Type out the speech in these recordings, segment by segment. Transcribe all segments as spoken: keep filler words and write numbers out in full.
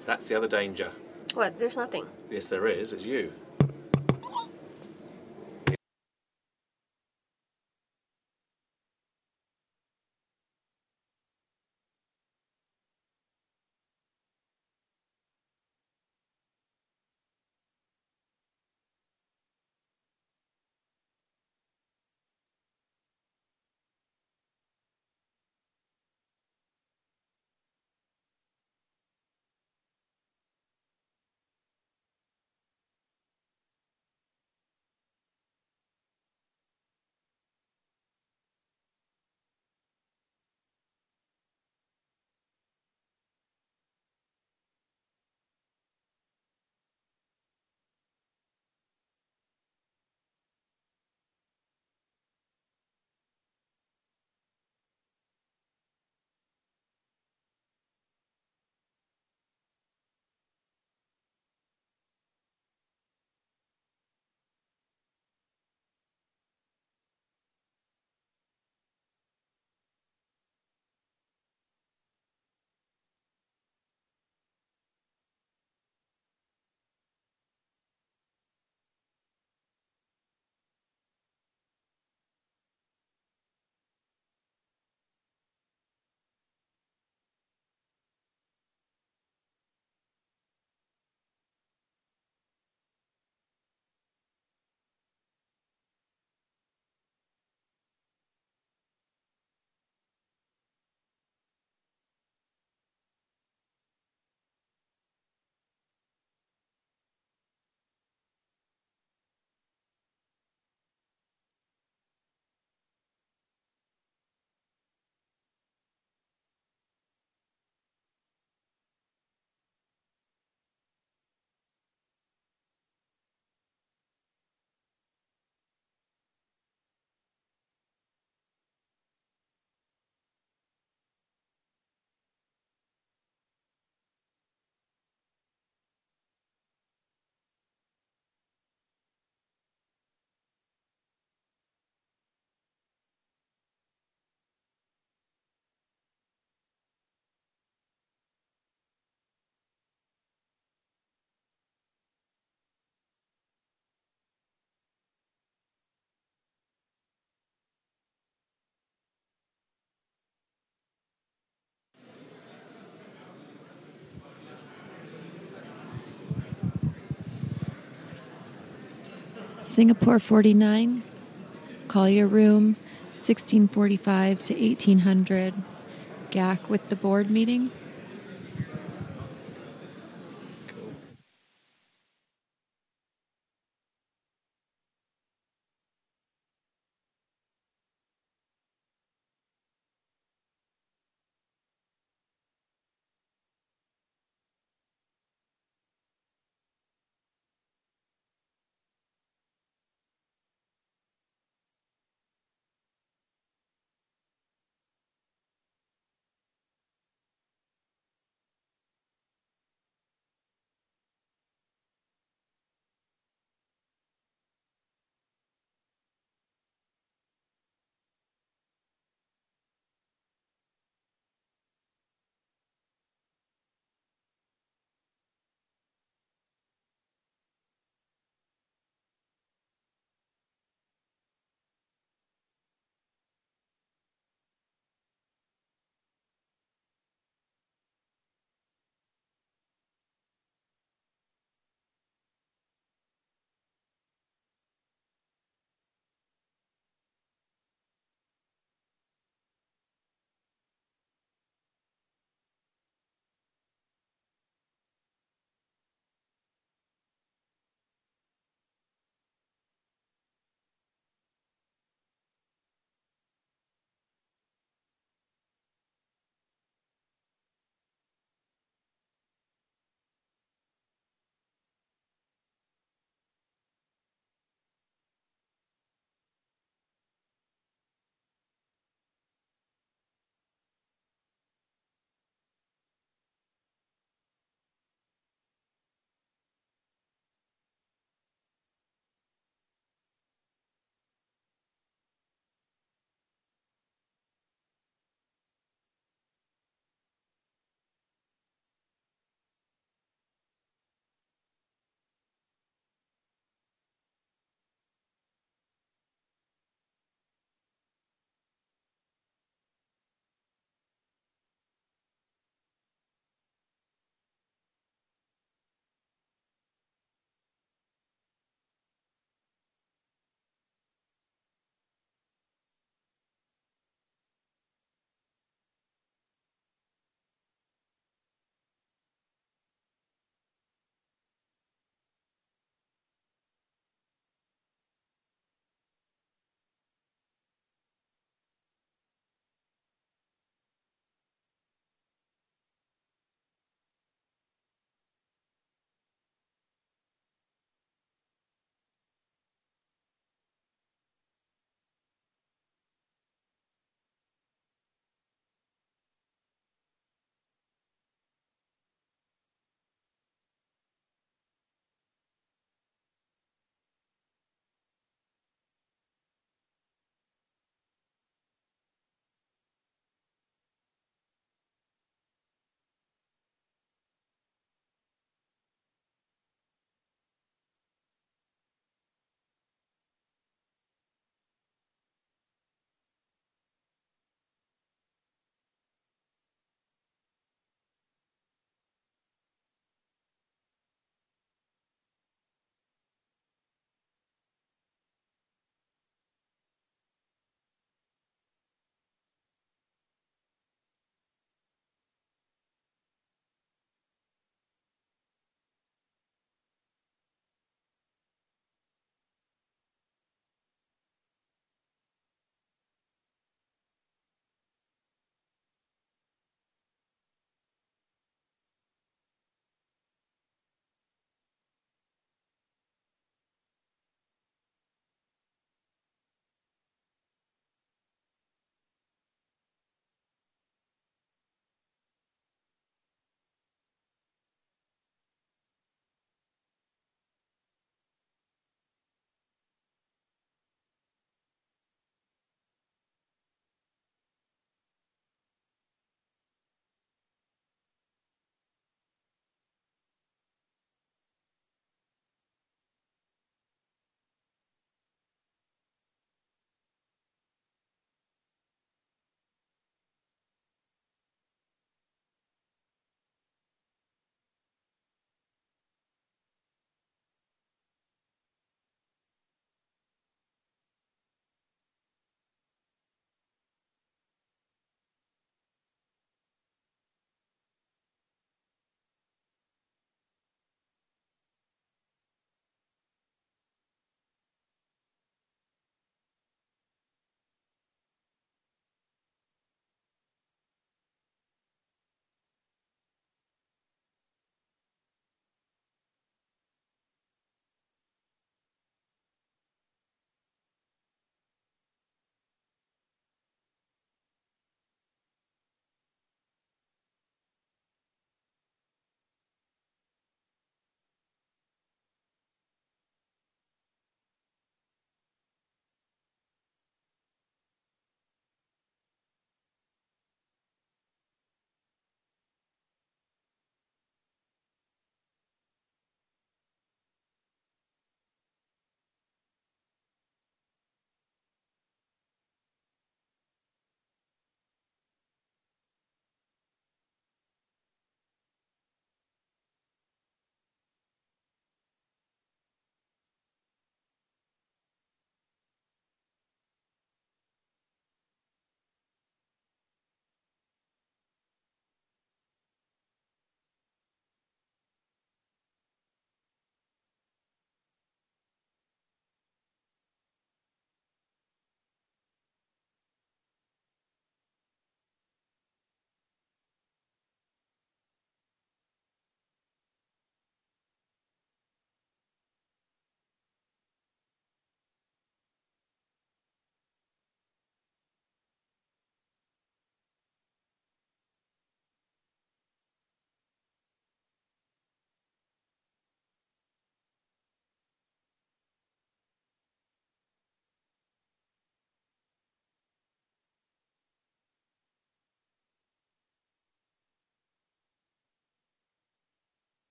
That's the other danger. What? There's nothing. Yes, there is. It's you. Singapore forty-nine, Collier Room, sixteen forty-five to eighteen hundred. G A C with the board meeting.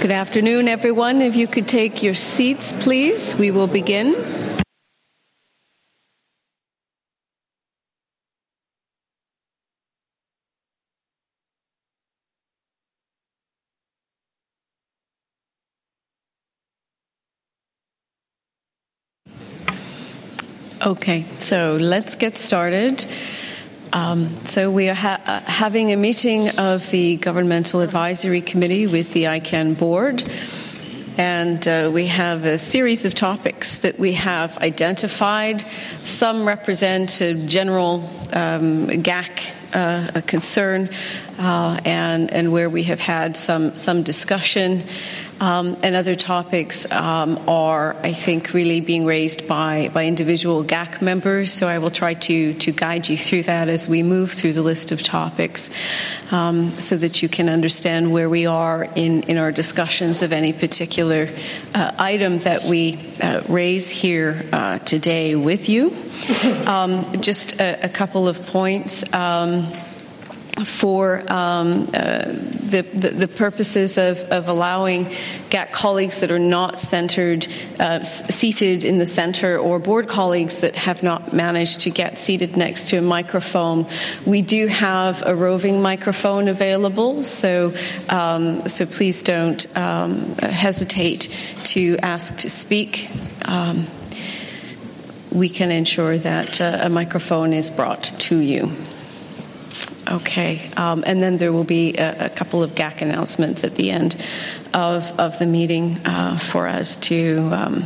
Good afternoon, everyone. If you could take your seats, please, we will begin. Okay, so let's get started. Um, so we are ha- uh, having a meeting of the Governmental Advisory Committee with the I CANN board, and uh, we have a series of topics that we have identified. Some represent a general um, G A C uh, a concern, uh, and and where we have had some some discussion. Um, and other topics um, are, I think, really being raised by, by individual G A C members. So I will try to, to guide you through that as we move through the list of topics, um, so that you can understand where we are in, in our discussions of any particular uh, item that we uh, raise here uh, today with you. Um, just a, a couple of points. Um, for um, uh, the, the, the purposes of, of allowing G A C colleagues that are not centered, uh, seated in the center, or board colleagues that have not managed to get seated next to a microphone, we do have a roving microphone available, so um, so please don't um, hesitate to ask to speak. Um, we can ensure that uh, a microphone is brought to you. Okay, um, and then there will be a, a couple of G A C announcements at the end of, of the meeting uh, for us to um,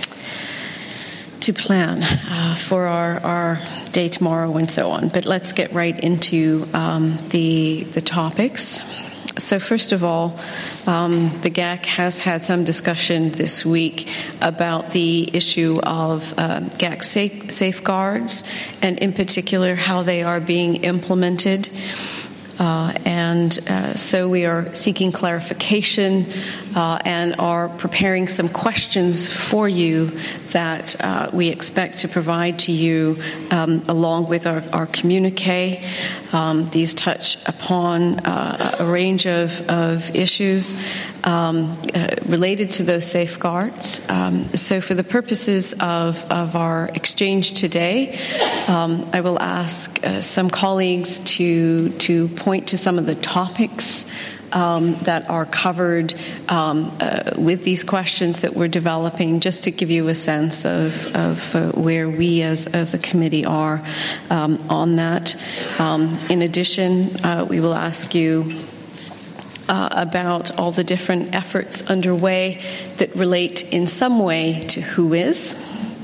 to plan uh, for our, our day tomorrow and so on. But let's get right into um, the the topics. So first of all, um, the G A C has had some discussion this week about the issue of uh, G A C safe, safeguards, and in particular how they are being implemented. Uh, and uh, so we are seeking clarification uh, and are preparing some questions for you that uh, we expect to provide to you um, along with our, our communique. Um, these touch upon uh, a range of, of issues um, uh, related to those safeguards. Um, so for the purposes of, of our exchange today, um, I will ask uh, some colleagues to, to point to some of the topics Um, that are covered um, uh, with these questions that we're developing, just to give you a sense of, of uh, where we as, as a committee are um, on that. Um, in addition, uh, we will ask you uh, about all the different efforts underway that relate in some way to WHOIS.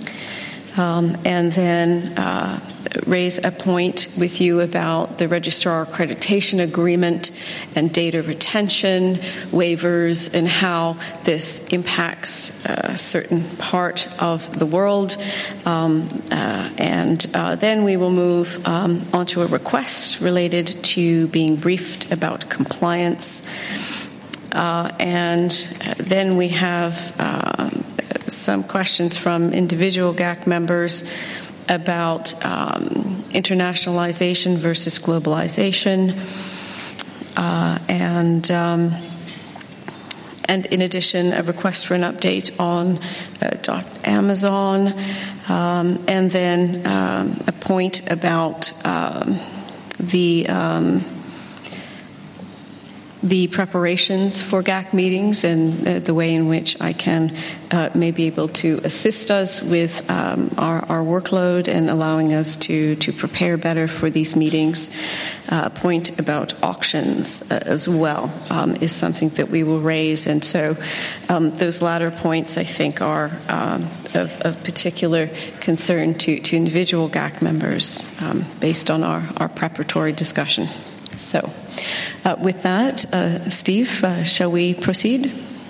Um, and then uh, raise a point with you about the Registrar Accreditation Agreement and data retention waivers and how this impacts a certain part of the world. Um, uh, and uh, then we will move um, onto a request related to being briefed about compliance. Uh, and then we have um, some questions from individual G A C members about um, internationalization versus globalization, uh, and um, and in addition, a request for an update on uh, Amazon, um, and then um, a point about um, the um, the preparations for G A C meetings and uh, the way in which I can uh, may be able to assist us with um, our, our workload and allowing us to, to prepare better for these meetings. Uh, point about auctions uh, as well um, is something that we will raise. And so um, those latter points, I think, are um, of, of particular concern to, to individual G A C members um, based on our, our preparatory discussion. So, uh, with that, uh, Steve, uh, shall we proceed?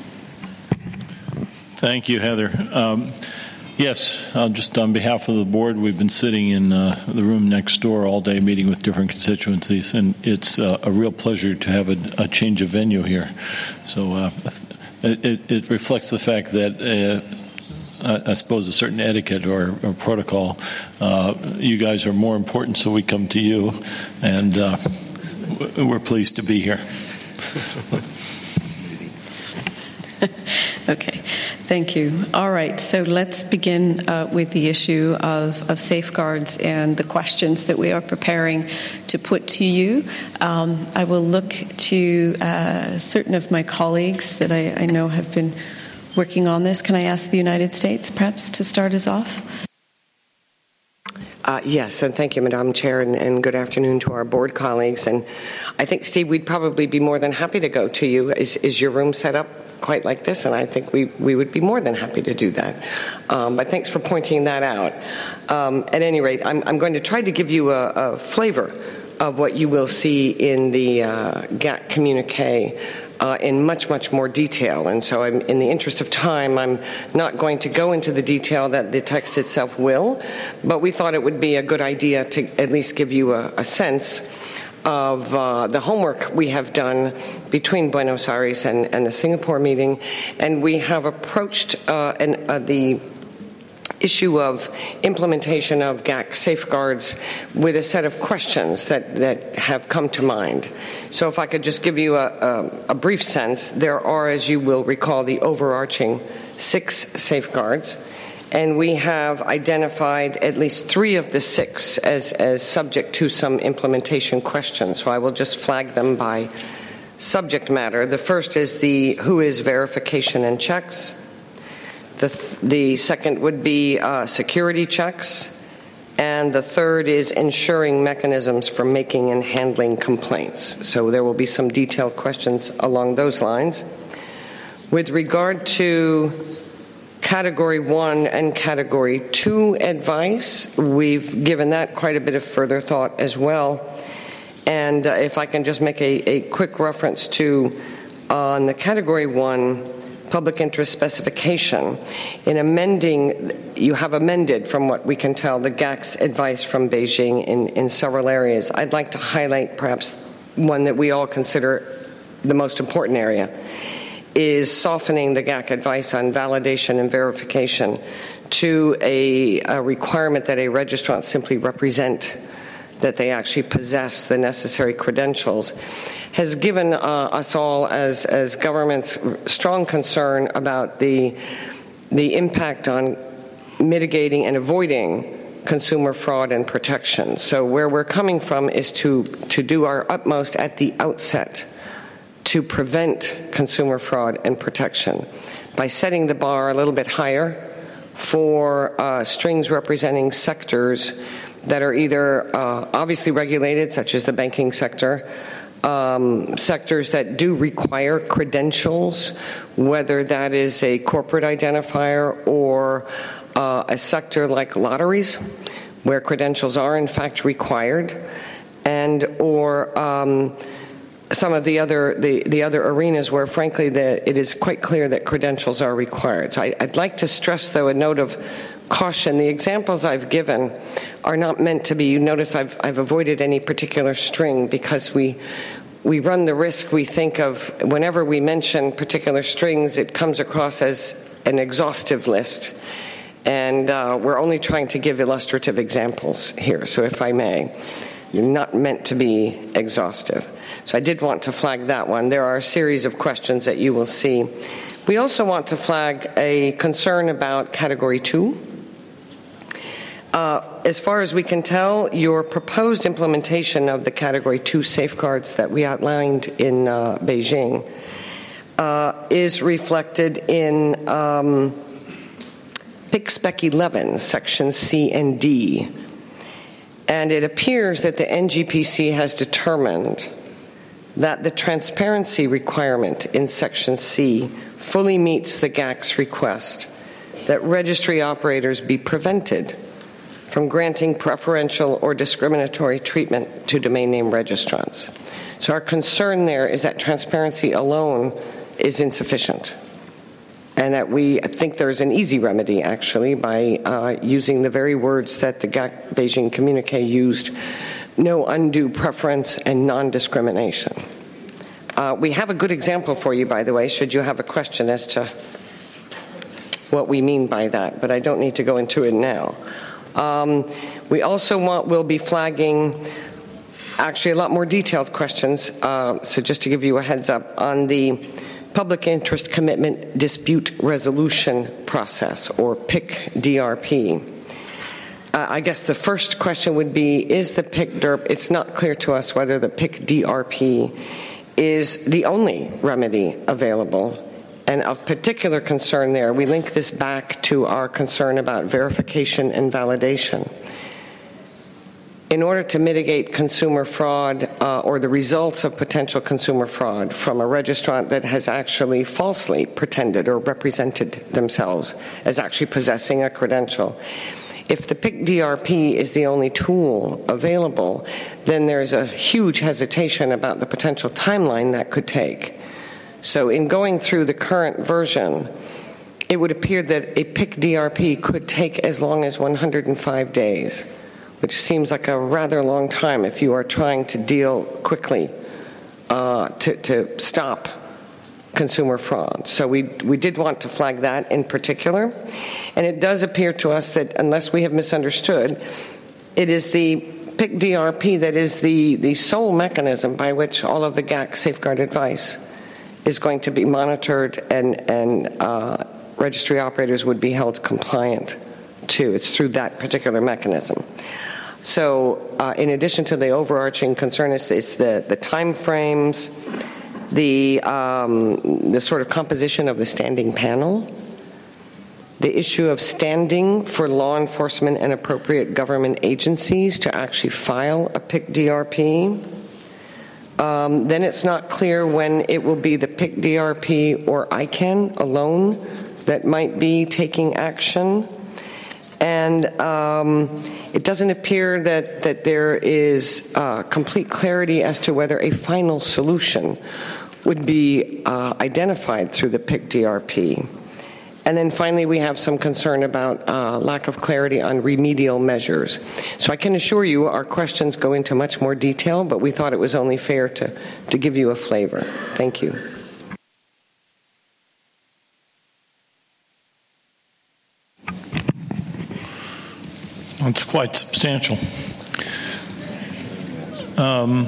Thank you, Heather. Um, yes, uh, just on behalf of the board, we've been sitting in uh, the room next door all day meeting with different constituencies, and it's uh, a real pleasure to have a, a change of venue here. So uh, it, it reflects the fact that uh, I suppose a certain etiquette or, or protocol. Uh, you guys are more important, so we come to you, and uh, we're pleased to be here. Okay, thank you. All right, so let's begin uh, with the issue of, of safeguards and the questions that we are preparing to put to you. Um, I will look to uh, certain of my colleagues that I, I know have been working on this. Can I ask the United States, perhaps, to start us off? Uh, yes, and thank you, Madam Chair, and, and good afternoon to our board colleagues. And I think, Steve, we'd probably be more than happy to go to you. Is, is your room set up quite like this? And I think we, we would be more than happy to do that. Um, but thanks for pointing that out. Um, at any rate, I'm, I'm going to try to give you a, a flavor of what you will see in the uh, G A C communique Uh, in much, much more detail. And so I'm, in the interest of time, I'm not going to go into the detail that the text itself will, but we thought it would be a good idea to at least give you a, a sense of uh, the homework we have done between Buenos Aires and, and the Singapore meeting. And we have approached uh, an, uh, the issue of implementation of G A C safeguards with a set of questions that, that have come to mind. So if I could just give you a, a, a brief sense, there are, as you will recall, the overarching six safeguards, and we have identified at least three of the six as, as subject to some implementation questions. So I will just flag them by subject matter. The first is the who is verification and checks. The, th- the second would be uh, security checks, and the third is ensuring mechanisms for making and handling complaints. So there will be some detailed questions along those lines. With regard to Category one and Category two advice, we've given that quite a bit of further thought as well. And uh, if I can just make a, a quick reference to, on the Category one, public interest specification. In amending, you have amended, from what we can tell, the G A C's advice from Beijing in, in several areas. I'd like to highlight perhaps one that we all consider the most important area, is softening the G A C advice on validation and verification to a, a requirement that a registrant simply represent that they actually possess the necessary credentials, has given uh, us all as, as governments strong concern about the, the impact on mitigating and avoiding consumer fraud and protection. So where we're coming from is to, to do our utmost at the outset to prevent consumer fraud and protection by setting the bar a little bit higher for uh, strings representing sectors that are either uh, obviously regulated, such as the banking sector, Um, sectors that do require credentials, whether that is a corporate identifier or uh, a sector like lotteries, where credentials are in fact required, and or um, some of the other the, the other arenas where, frankly, the, it is quite clear that credentials are required. So I, I'd like to stress, though, a note of caution. The examples I've given are not meant to be, you notice I've, I've avoided any particular string, because we we run the risk, we think of, whenever we mention particular strings, it comes across as an exhaustive list. And uh, we're only trying to give illustrative examples here. So if I may, you're not meant to be exhaustive. So I did want to flag that one. There are a series of questions that you will see. We also want to flag a concern about Category two. Uh, as far as we can tell, your proposed implementation of the Category two safeguards that we outlined in uh, Beijing uh, is reflected in um, P I C-Spec eleven, Section C and D. And it appears that the N G P C has determined that the transparency requirement in Section C fully meets the G A C's request that registry operators be prevented from granting preferential or discriminatory treatment to domain name registrants. So our concern there is that transparency alone is insufficient, and that we think there's an easy remedy, actually, by uh, using the very words that the G A C Beijing communique used: no undue preference and non-discrimination. Uh, we have a good example for you, by the way, should you have a question as to what we mean by that, but I don't need to go into it now. Um, we also want, we'll be flagging actually a lot more detailed questions, uh, so just to give you a heads up, on the Public Interest Commitment Dispute Resolution Process, or P I C D R P. Uh, I guess the first question would be, is the P I C D R P, it's not clear to us whether the P I C D R P is the only remedy available. And of particular concern there, we link this back to our concern about verification and validation. In order to mitigate consumer fraud uh, or the results of potential consumer fraud from a registrant that has actually falsely pretended or represented themselves as actually possessing a credential, if the P I C D R P is the only tool available, then there's a huge hesitation about the potential timeline that could take. So in going through the current version, it would appear that a P I C D R P could take as long as one hundred five days, which seems like a rather long time if you are trying to deal quickly uh, to, to stop consumer fraud. So we, we did want to flag that in particular. And it does appear to us that, unless we have misunderstood, it is the P I C D R P that is the, the sole mechanism by which all of the G A C safeguard advice is going to be monitored and, and uh, registry operators would be held compliant to. It's through that particular mechanism. So uh, in addition to the overarching concern, it's, it's the, the time frames, the, um, the sort of composition of the standing panel, the issue of standing for law enforcement and appropriate government agencies to actually file a P I C D R P. Um, then it's not clear when it will be the P I C D R P or I CAN alone that might be taking action. And um, it doesn't appear that, that there is uh, complete clarity as to whether a final solution would be uh, identified through the P I C D R P. And then finally, we have some concern about uh, lack of clarity on remedial measures. So I can assure you our questions go into much more detail, but we thought it was only fair to, to give you a flavor. Thank you. It's quite substantial. Um,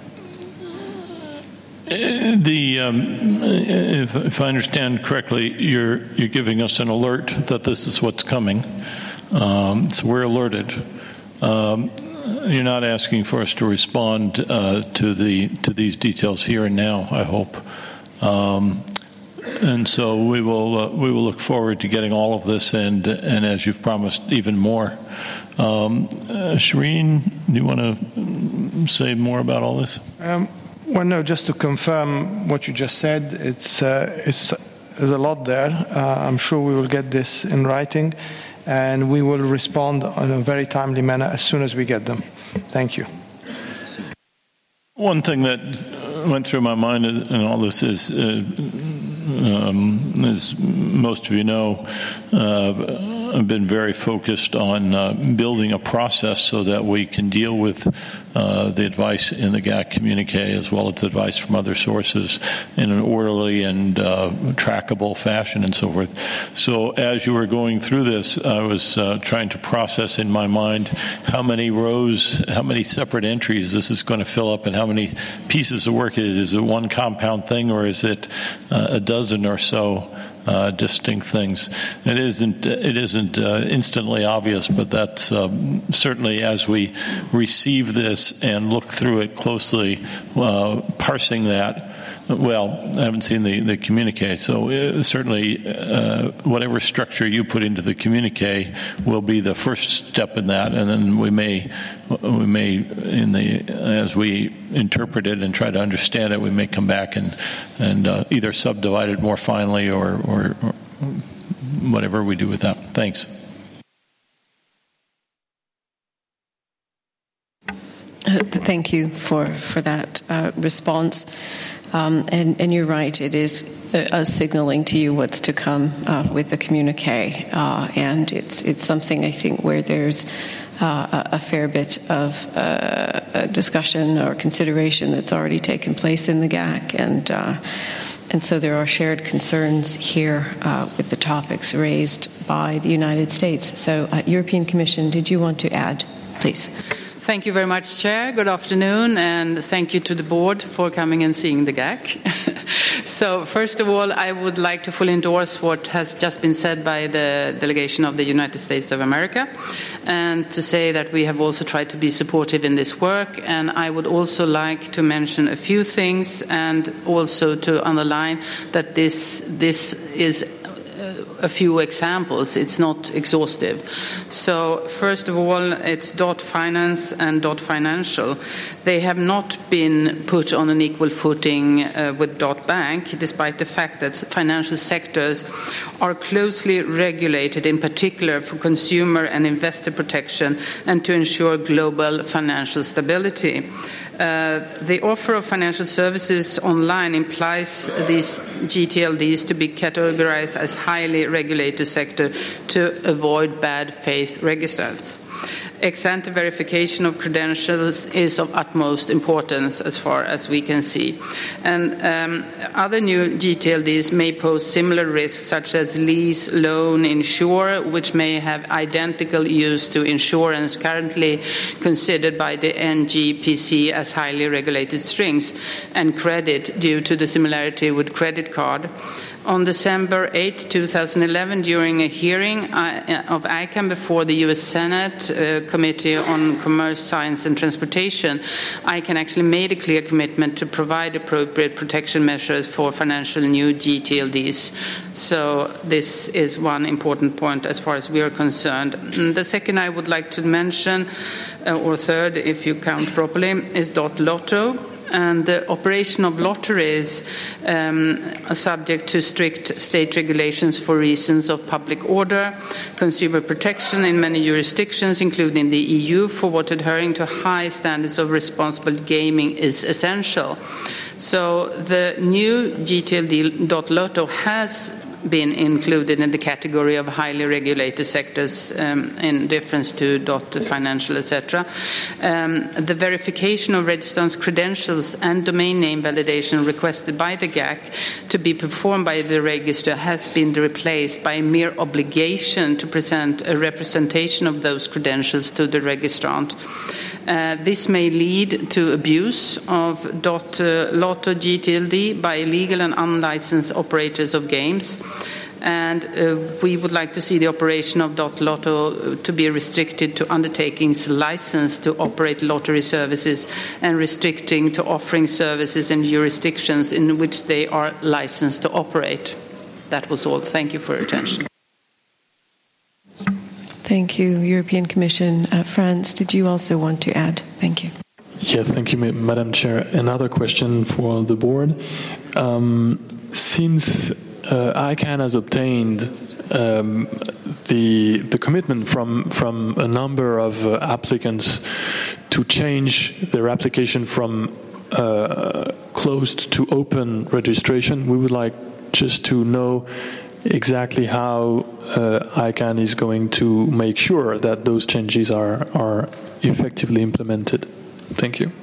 The um, if, if I understand correctly, you're you're giving us an alert that this is what's coming, um, so we're alerted. Um, you're not asking for us to respond uh, to the to these details here and now, I hope, um, and so we will uh, we will look forward to getting all of this and and as you've promised, even more. Um, uh, Shireen, do you want to say more about all this? Um, Well, no, just to confirm what you just said, it's, uh, it's there's a lot there. Uh, I'm sure we will get this in writing, and we will respond in a very timely manner as soon as we get them. Thank you. One thing that went through my mind in all this is, uh, um, as most of you know, uh, I've been very focused on uh, building a process so that we can deal with uh, the advice in the G A C communique as well as advice from other sources in an orderly and uh, trackable fashion and so forth. So as you were going through this, I was uh, trying to process in my mind how many rows, how many separate entries this is going to fill up and how many pieces of work it is. Is it one compound thing or is it uh, a dozen or so Uh, distinct things? It isn't. It isn't uh, instantly obvious, but that's um, certainly as we receive this and look through it closely, uh, parsing that. Well, I haven't seen the, the communique, so uh, certainly uh, whatever structure you put into the communique will be the first step in that, and then we may, we may, in the as we interpret it and try to understand it, we may come back and and uh, either subdivide it more finely or, or, or whatever we do with that. Thanks. Uh, thank you for for that uh, response. Um, and, and you're right, it is uh, signaling to you what's to come uh, with the communique. Uh, and it's it's something, I think, where there's uh, a, a fair bit of uh, discussion or consideration that's already taken place in the G A C. And, uh, and so there are shared concerns here uh, with the topics raised by the United States. So, uh, European Commission, did you want to add, please? Thank you very much, Chair. Good afternoon, and thank you to the board for coming and seeing the G A C. So, first of all, I would like to fully endorse what has just been said by the delegation of the United States of America, and to say that we have also tried to be supportive in this work. And I would also like to mention a few things, and also to underline that this this is a few examples. It's not exhaustive. So first of all, it's Dot Finance and Dot Financial. They have not been put on an equal footing uh, with Dot Bank, despite the fact that financial sectors are closely regulated, in particular for consumer and investor protection and to ensure global financial stability. Uh, the offer of financial services online implies these G T L Ds to be categorized as highly regulated sector to avoid bad faith registers. Ex-ante verification of credentials is of utmost importance as far as we can see. And um, other new G T L Ds may pose similar risks, such as lease, loan, insure, which may have identical use to insurance currently considered by the N G P C as highly regulated strings, and credit due to the similarity with credit card. On December eighth, twenty eleven, during a hearing of I CANN before the U S Senate uh, Committee on Commerce, Science and Transportation, I CANN actually made a clear commitment to provide appropriate protection measures for financial new G T L Ds. So this is one important point as far as we are concerned. And the second I would like to mention, uh, or third, if you count properly, is Dot Lotto. And the operation of lotteries um, are subject to strict state regulations for reasons of public order, consumer protection in many jurisdictions, including the E U, for what adhering to high standards of responsible gaming is essential. So the new G T L D Dot Lotto has been included in the category of highly regulated sectors um, in difference to Dot Financial, et cetera. Um, the verification of registrants' credentials and domain name validation requested by the G A C to be performed by the register has been replaced by a mere obligation to present a representation of those credentials to the registrant. Uh, this may lead to abuse of Dot uh, Lotto G T L D by illegal and unlicensed operators of games. And uh, we would like to see the operation of Dot Lotto to be restricted to undertakings licensed to operate lottery services, and restricting to offering services in jurisdictions in which they are licensed to operate. That was all. Thank you for your attention. Thank you, European Commission. Uh, Franz, did you also want to add? Thank you. Yes, thank you, Madam Chair. Another question for the board. Um, since uh, I CANN has obtained um, the the commitment from from a number of uh, applicants to change their application from uh, closed to open registration, we would like just to know exactly how uh, I CANN is going to make sure that those changes are, are effectively implemented. Thank you.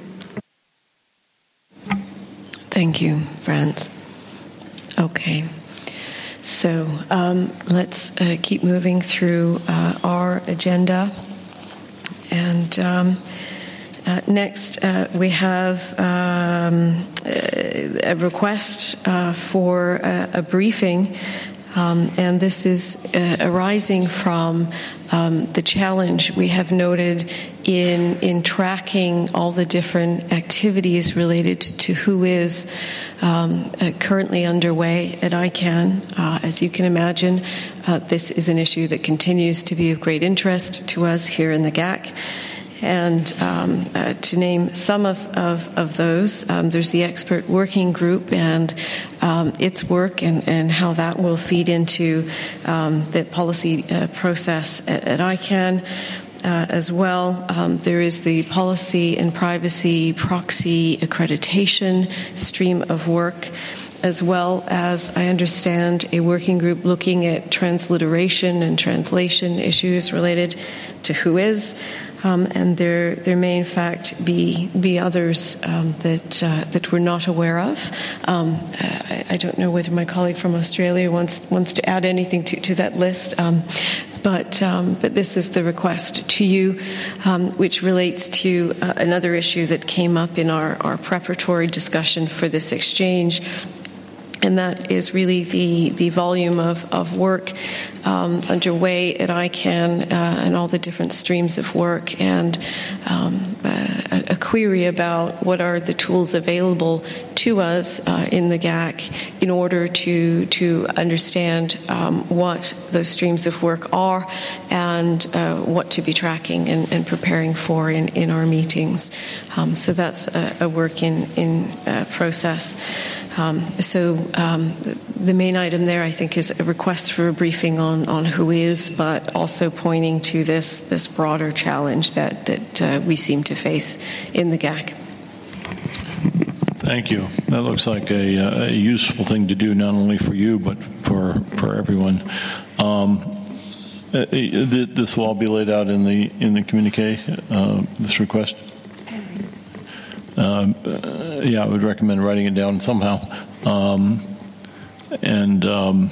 Thank you, Franz. Okay. So um, let's uh, keep moving through uh, our agenda. And um, uh, next uh, we have um, a request uh, for a, a briefing. Um, and this is uh, arising from um, the challenge we have noted in in tracking all the different activities related to who is um, uh, currently underway at I CANN. Uh, as you can imagine, uh, this is an issue that continues to be of great interest to us here in the G A C. And um, uh, to name some of, of, of those, um, there's the expert working group and um, its work and, and how that will feed into um, the policy uh, process at, at I CANN. Uh, as well, um, there is the policy and privacy proxy accreditation stream of work, as well as, I understand, a working group looking at transliteration and translation issues related to who is. Um, and there, there may in fact be be others um, that uh, that we're not aware of. Um, I, I don't know whether my colleague from Australia wants wants to add anything to, to that list, um, But um, but this is the request to you, um, which relates to uh, another issue that came up in our, our preparatory discussion for this exchange, and that is really the, the volume of, of work um, underway at ICANN uh, and all the different streams of work, and um, a, a query about what are the tools available to us uh, in the G A C in order to to understand um, what those streams of work are and uh, what to be tracking and, and preparing for in, in our meetings. Um, so that's a, a work in, in uh, process. Um, so um, the main item there, I think, is a request for a briefing on, on who is, but also pointing to this this broader challenge that, that uh, we seem to face in the G A C. Thank you. That looks like a, a useful thing to do, not only for you, but for for everyone. Um, this will all be laid out in the in the communique, uh, this request. Uh, yeah, I would recommend writing it down somehow. Um, and um,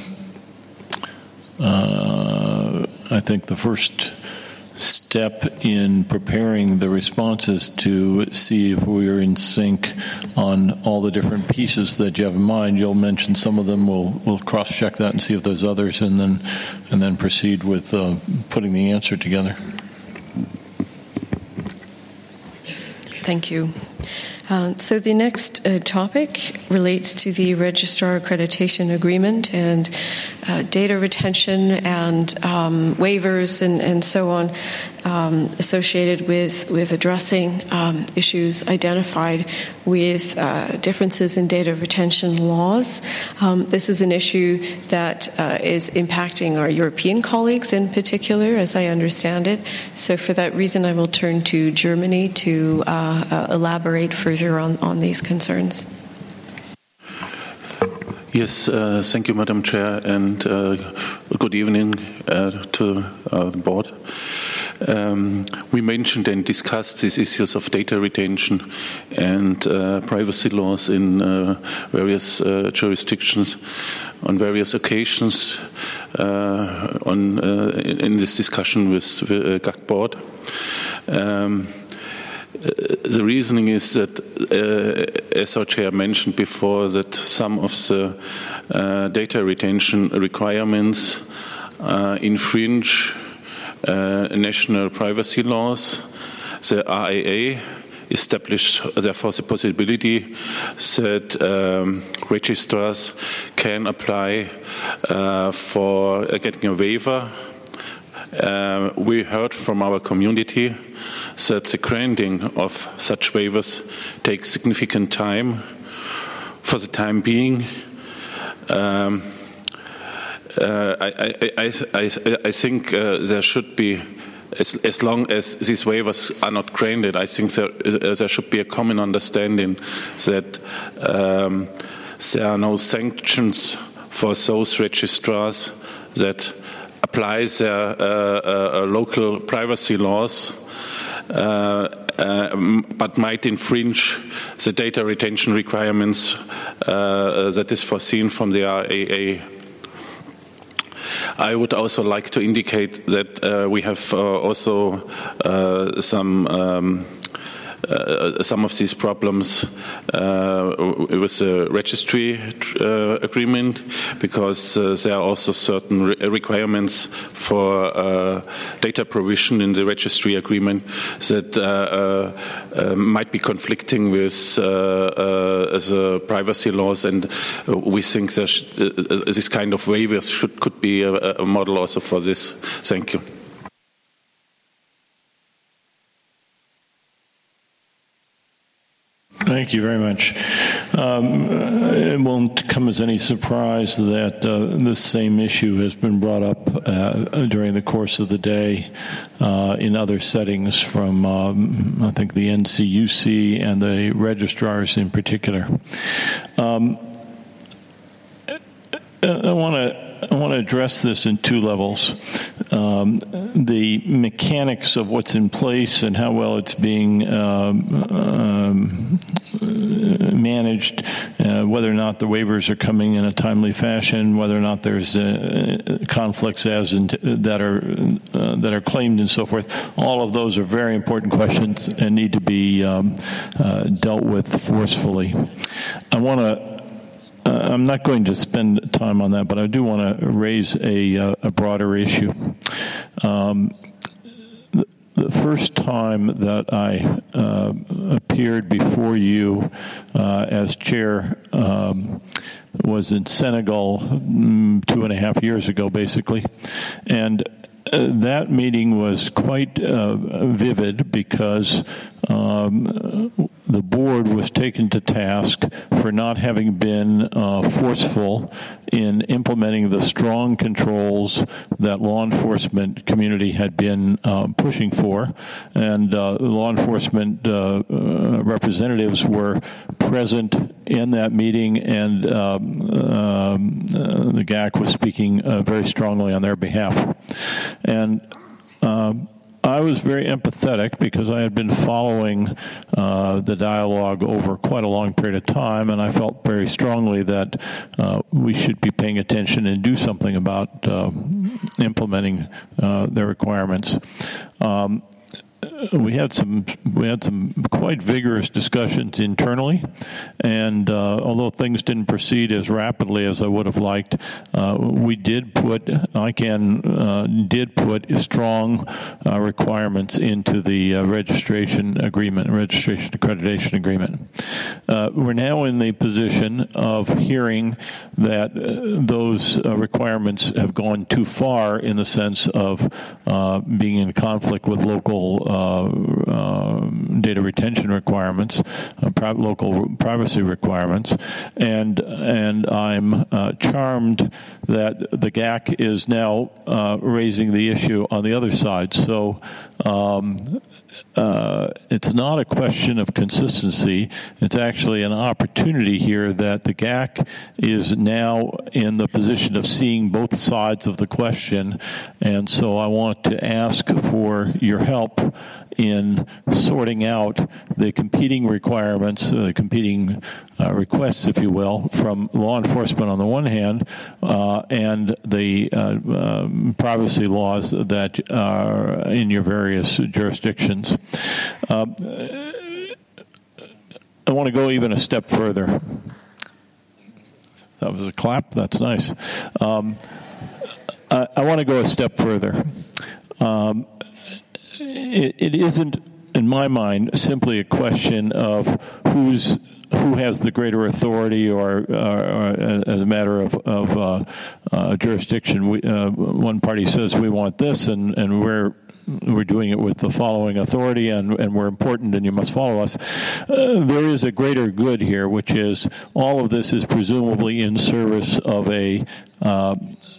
uh, I think the first step in preparing the responses to see if we are in sync on all the different pieces that you have in mind. You'll mention some of them. We'll we'll cross-check that and see if there's others, and then and then proceed with uh, putting the answer together. Thank you. Uh, so the next uh, topic relates to the Registrar Accreditation Agreement and uh, data retention and um, waivers and, and so on um, associated with, with addressing um, issues identified with uh, differences in data retention laws. Um, this is an issue that uh, is impacting our European colleagues in particular, as I understand it. So for that reason, I will turn to Germany to uh, uh, elaborate further on, on these concerns. Yes, uh, thank you, Madam Chair, and uh, good evening uh, to uh, the board. Um, we mentioned and discussed these issues of data retention and uh, privacy laws in uh, various uh, jurisdictions on various occasions uh, on uh, in this discussion with the G A C board. Um, The reasoning is that, uh, as our chair mentioned before, that some of the uh, data retention requirements uh, infringe uh, national privacy laws. The R A A established, therefore, the possibility that um, registrars can apply uh, for uh, getting a waiver. Uh, we heard from our community that the granting of such waivers takes significant time. For the time being, um, uh, I, I, I, I, I think uh, there should be, as, as long as these waivers are not granted, I think there, uh, there should be a common understanding that um, there are no sanctions for those registrars that apply their uh, uh, local privacy laws, uh, uh, but might infringe the data retention requirements uh, that is foreseen from the R A A. I would also like to indicate that uh, we have uh, also uh, some um, Uh, some of these problems uh, with the registry uh, agreement, because uh, there are also certain re- requirements for uh, data provision in the registry agreement that uh, uh, uh, might be conflicting with uh, uh, the privacy laws, and we think that sh- uh, this kind of waivers should, could be a, a model also for this. Thank you. Thank you very much. Um, it won't come as any surprise that uh, this same issue has been brought up uh, during the course of the day uh, in other settings from, um, I think, the N C U C and the registrars in particular. Um, I want to I want to address this in two levels. Um, the mechanics of what's in place and how well it's being um, um, managed, uh, whether or not the waivers are coming in a timely fashion, whether or not there's uh, conflicts as in, that are uh, that are claimed and so forth. All of those are very important questions and need to be um, uh, dealt with forcefully. I want to. Uh, I'm not going to spend time on that, but I do want to raise a, uh, a broader issue. Um, the, the first time that I uh, appeared before you uh, as chair um, was in Senegal mm, two and a half years ago, basically, and Uh, that meeting was quite uh, vivid because um, the board was taken to task for not having been uh, forceful in implementing the strong controls that law enforcement community had been uh, pushing for. And uh, law enforcement uh, uh, representatives were present in that meeting, and um, um, uh, the G A C was speaking uh, very strongly on their behalf. And um, I was very empathetic because I had been following uh, the dialogue over quite a long period of time, and I felt very strongly that uh, we should be paying attention and do something about uh, implementing uh, their requirements. Um, We had some we had some quite vigorous discussions internally, and uh, although things didn't proceed as rapidly as I would have liked, uh, we did put ICANN uh, did put strong uh, requirements into the uh, registration agreement, registration accreditation agreement. Uh, we're now in the position of hearing that uh, those uh, requirements have gone too far in the sense of uh, being in conflict with local Uh, uh, data retention requirements, uh, pri- local privacy requirements, and and I'm uh, charmed that the G A C is now uh, raising the issue on the other side. So um, uh, it's not a question of consistency. It's actually an opportunity here that the G A C is now in the position of seeing both sides of the question, and so I want to ask for your help in sorting out the competing requirements, uh, the competing uh, requests, if you will, from law enforcement on the one hand, uh, and the uh, um, privacy laws that are in your various jurisdictions. Uh, I want to go even a step further. That was a clap. That's nice. Um, I, I want to go a step further. Um, It, it isn't, in my mind, simply a question of who's who has the greater authority, or, or, or as a matter of, of uh, uh, jurisdiction. We, uh, one party says we want this, and, and we're we're doing it with the following authority, and, and we're important, and you must follow us. Uh, there is a greater good here, which is all of this is presumably in service of a uh,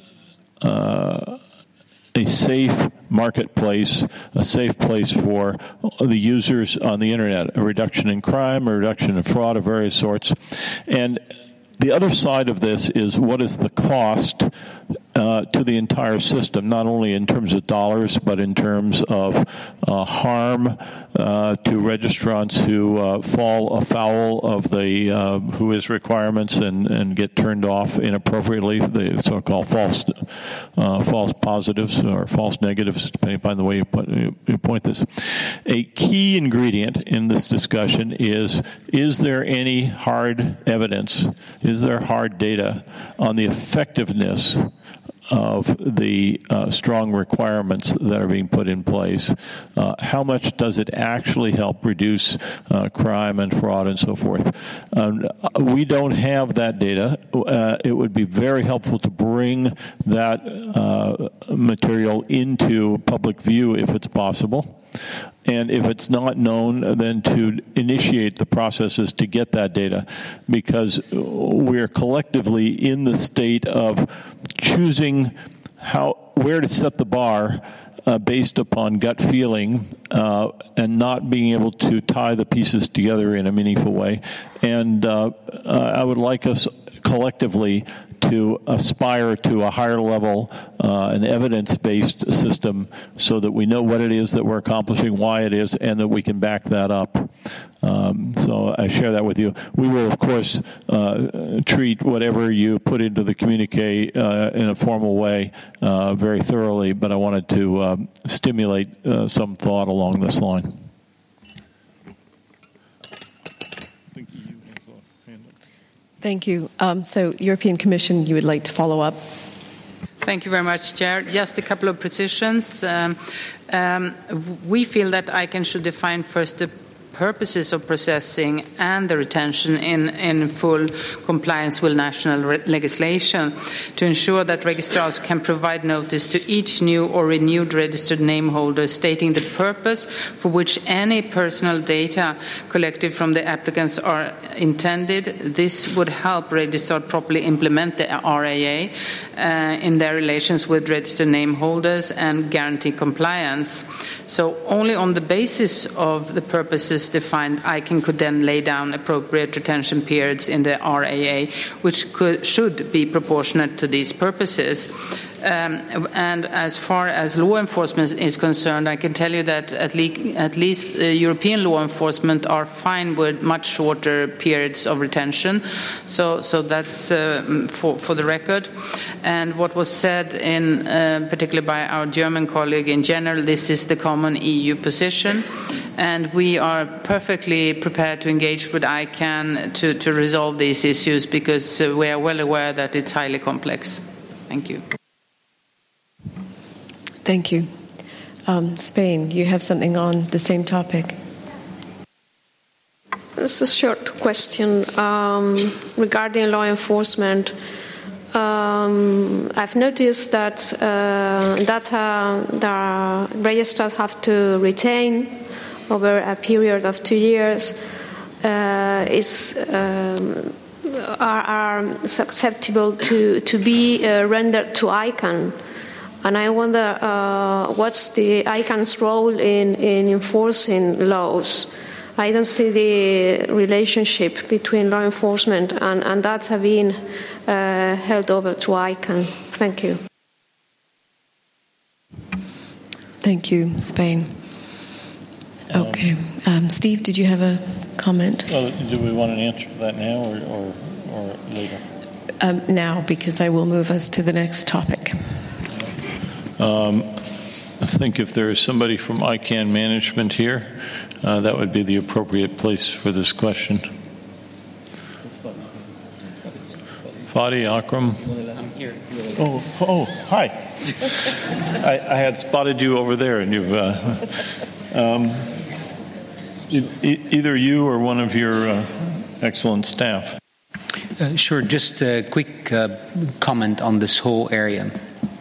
uh, a safe marketplace, a safe place for the users on the internet, a reduction in crime, a reduction in fraud of various sorts. And the other side of this is what is the cost uh, to the entire system, not only in terms of dollars, but in terms of uh, harm uh, to registrants who uh, fall afoul of the uh, WHOIS requirements and, and get turned off inappropriately, the so-called false uh, false positives or false negatives, depending upon the way you, put, you point this. A key ingredient in this discussion is, is there any hard evidence, is there hard data on the effectiveness of the uh, strong requirements that are being put in place? Uh, how much does it actually help reduce uh, crime and fraud and so forth? Um, we don't have that data. Uh, it would be very helpful to bring that uh, material into public view if it's possible. And if it's not known, then to initiate the processes to get that data, because we're collectively in the state of choosing how where to set the bar uh, based upon gut feeling uh, and not being able to tie the pieces together in a meaningful way. And uh, uh, I would like us collectively to aspire to a higher level, uh, an evidence-based system, so that we know what it is that we're accomplishing, why it is, and that we can back that up. Um, so I share that with you. We will, of course, uh, treat whatever you put into the communique uh, in a formal way uh, very thoroughly, but I wanted to uh, stimulate uh, some thought along this line. Thank you. Um, so, European Commission, you would like to follow up? Thank you very much, Chair. Just a couple of precisions. Um, um, we feel that I C A N should define first the purposes of processing and the retention in, in full compliance with national re- legislation to ensure that registrars can provide notice to each new or renewed registered name holder stating the purpose for which any personal data collected from the applicants are intended. This would help registrars properly implement the R A A uh, in their relations with registered name holders and guarantee compliance. So only on the basis of the purposes defined, I C A N could then lay down appropriate retention periods in the R A A, which could, should be proportionate to these purposes. Um, and as far as law enforcement is concerned, I can tell you that at, le- at least uh, European law enforcement are fine with much shorter periods of retention. So, so that's uh, for, for the record. And what was said, in uh, particularly by our German colleague in general, this is the common E U position. And we are perfectly prepared to engage with I C A N to, to resolve these issues, because uh, we are well aware that it's highly complex. Thank you. Thank you. Um, Spain, you have something on the same topic. It's a short question um, regarding law enforcement. Um, I've noticed that uh, data the registrars have to retain over a period of two years uh, is um, are, are susceptible to to be uh, rendered to I C A N. And I wonder uh, what's the I C A N's role in, in enforcing laws. I don't see the relationship between law enforcement and, and data being uh, held over to I C A N. Thank you. Thank you, Spain. Okay. Um, Steve, did you have a comment? Well, do we want an answer to that now or, or, or later? Um, now, because I will move us to the next topic. Um, I think if there is somebody from I C A N management here, uh, that would be the appropriate place for this question. Fadi, Akram. I'm here. Oh, oh, hi. I, I had spotted you over there, and you've. Uh, um, e- either you or one of your uh, excellent staff. Uh, sure. Just a quick uh, comment on this whole area.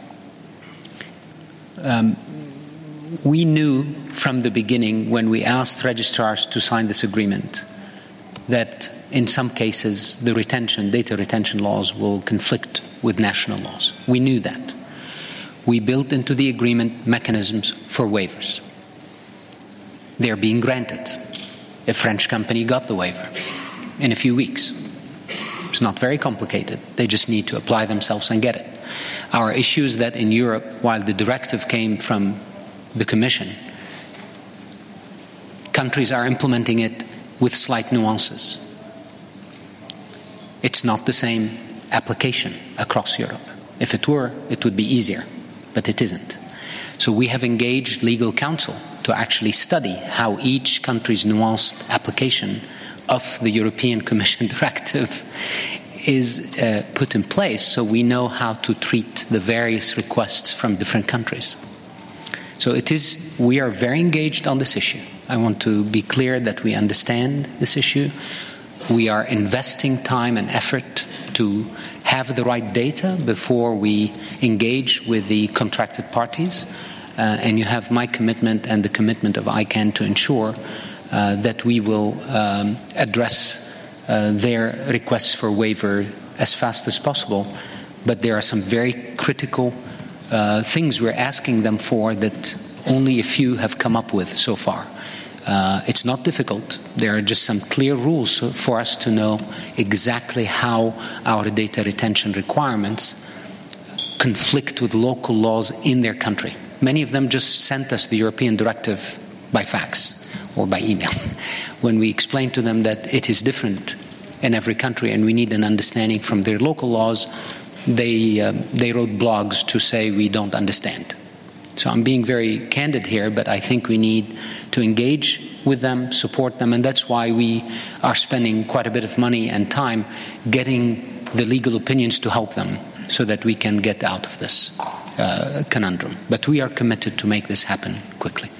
Um, we knew from the beginning, when we asked registrars to sign this agreement, that in some cases the retention, data retention laws will conflict with national laws. We knew that. We built into the agreement mechanisms for waivers. They're being granted. A French company got the waiver in a few weeks. It's not very complicated. They just need to apply themselves and get it. Our issue is that in Europe, while the directive came from the Commission, countries are implementing it with slight nuances. It's not the same application across Europe. If it were, it would be easier, but it isn't. So we have engaged legal counsel to actually study how each country's nuanced application of the European Commission directive is uh, put in place, so we know how to treat the various requests from different countries. So it is, we are very engaged on this issue. I want to be clear that we understand this issue. We are investing time and effort to have the right data before we engage with the contracted parties. Uh, and you have my commitment and the commitment of I C A N to ensure uh, that we will um, address Uh, their requests for waiver as fast as possible. But there are some very critical uh, things we're asking them for that only a few have come up with so far. Uh, it's not difficult. There are just some clear rules for us to know exactly how our data retention requirements conflict with local laws in their country. Many of them just sent us the European directive by fax or by email when we explained to them that it is different in every country and we need an understanding from their local laws. They, uh, they wrote blogs to say we don't understand. So I'm being very candid here, but I think we need to engage with them, support them, and that's why we are spending quite a bit of money and time getting the legal opinions to help them so that we can get out of this uh, conundrum. But we are committed to make this happen quickly.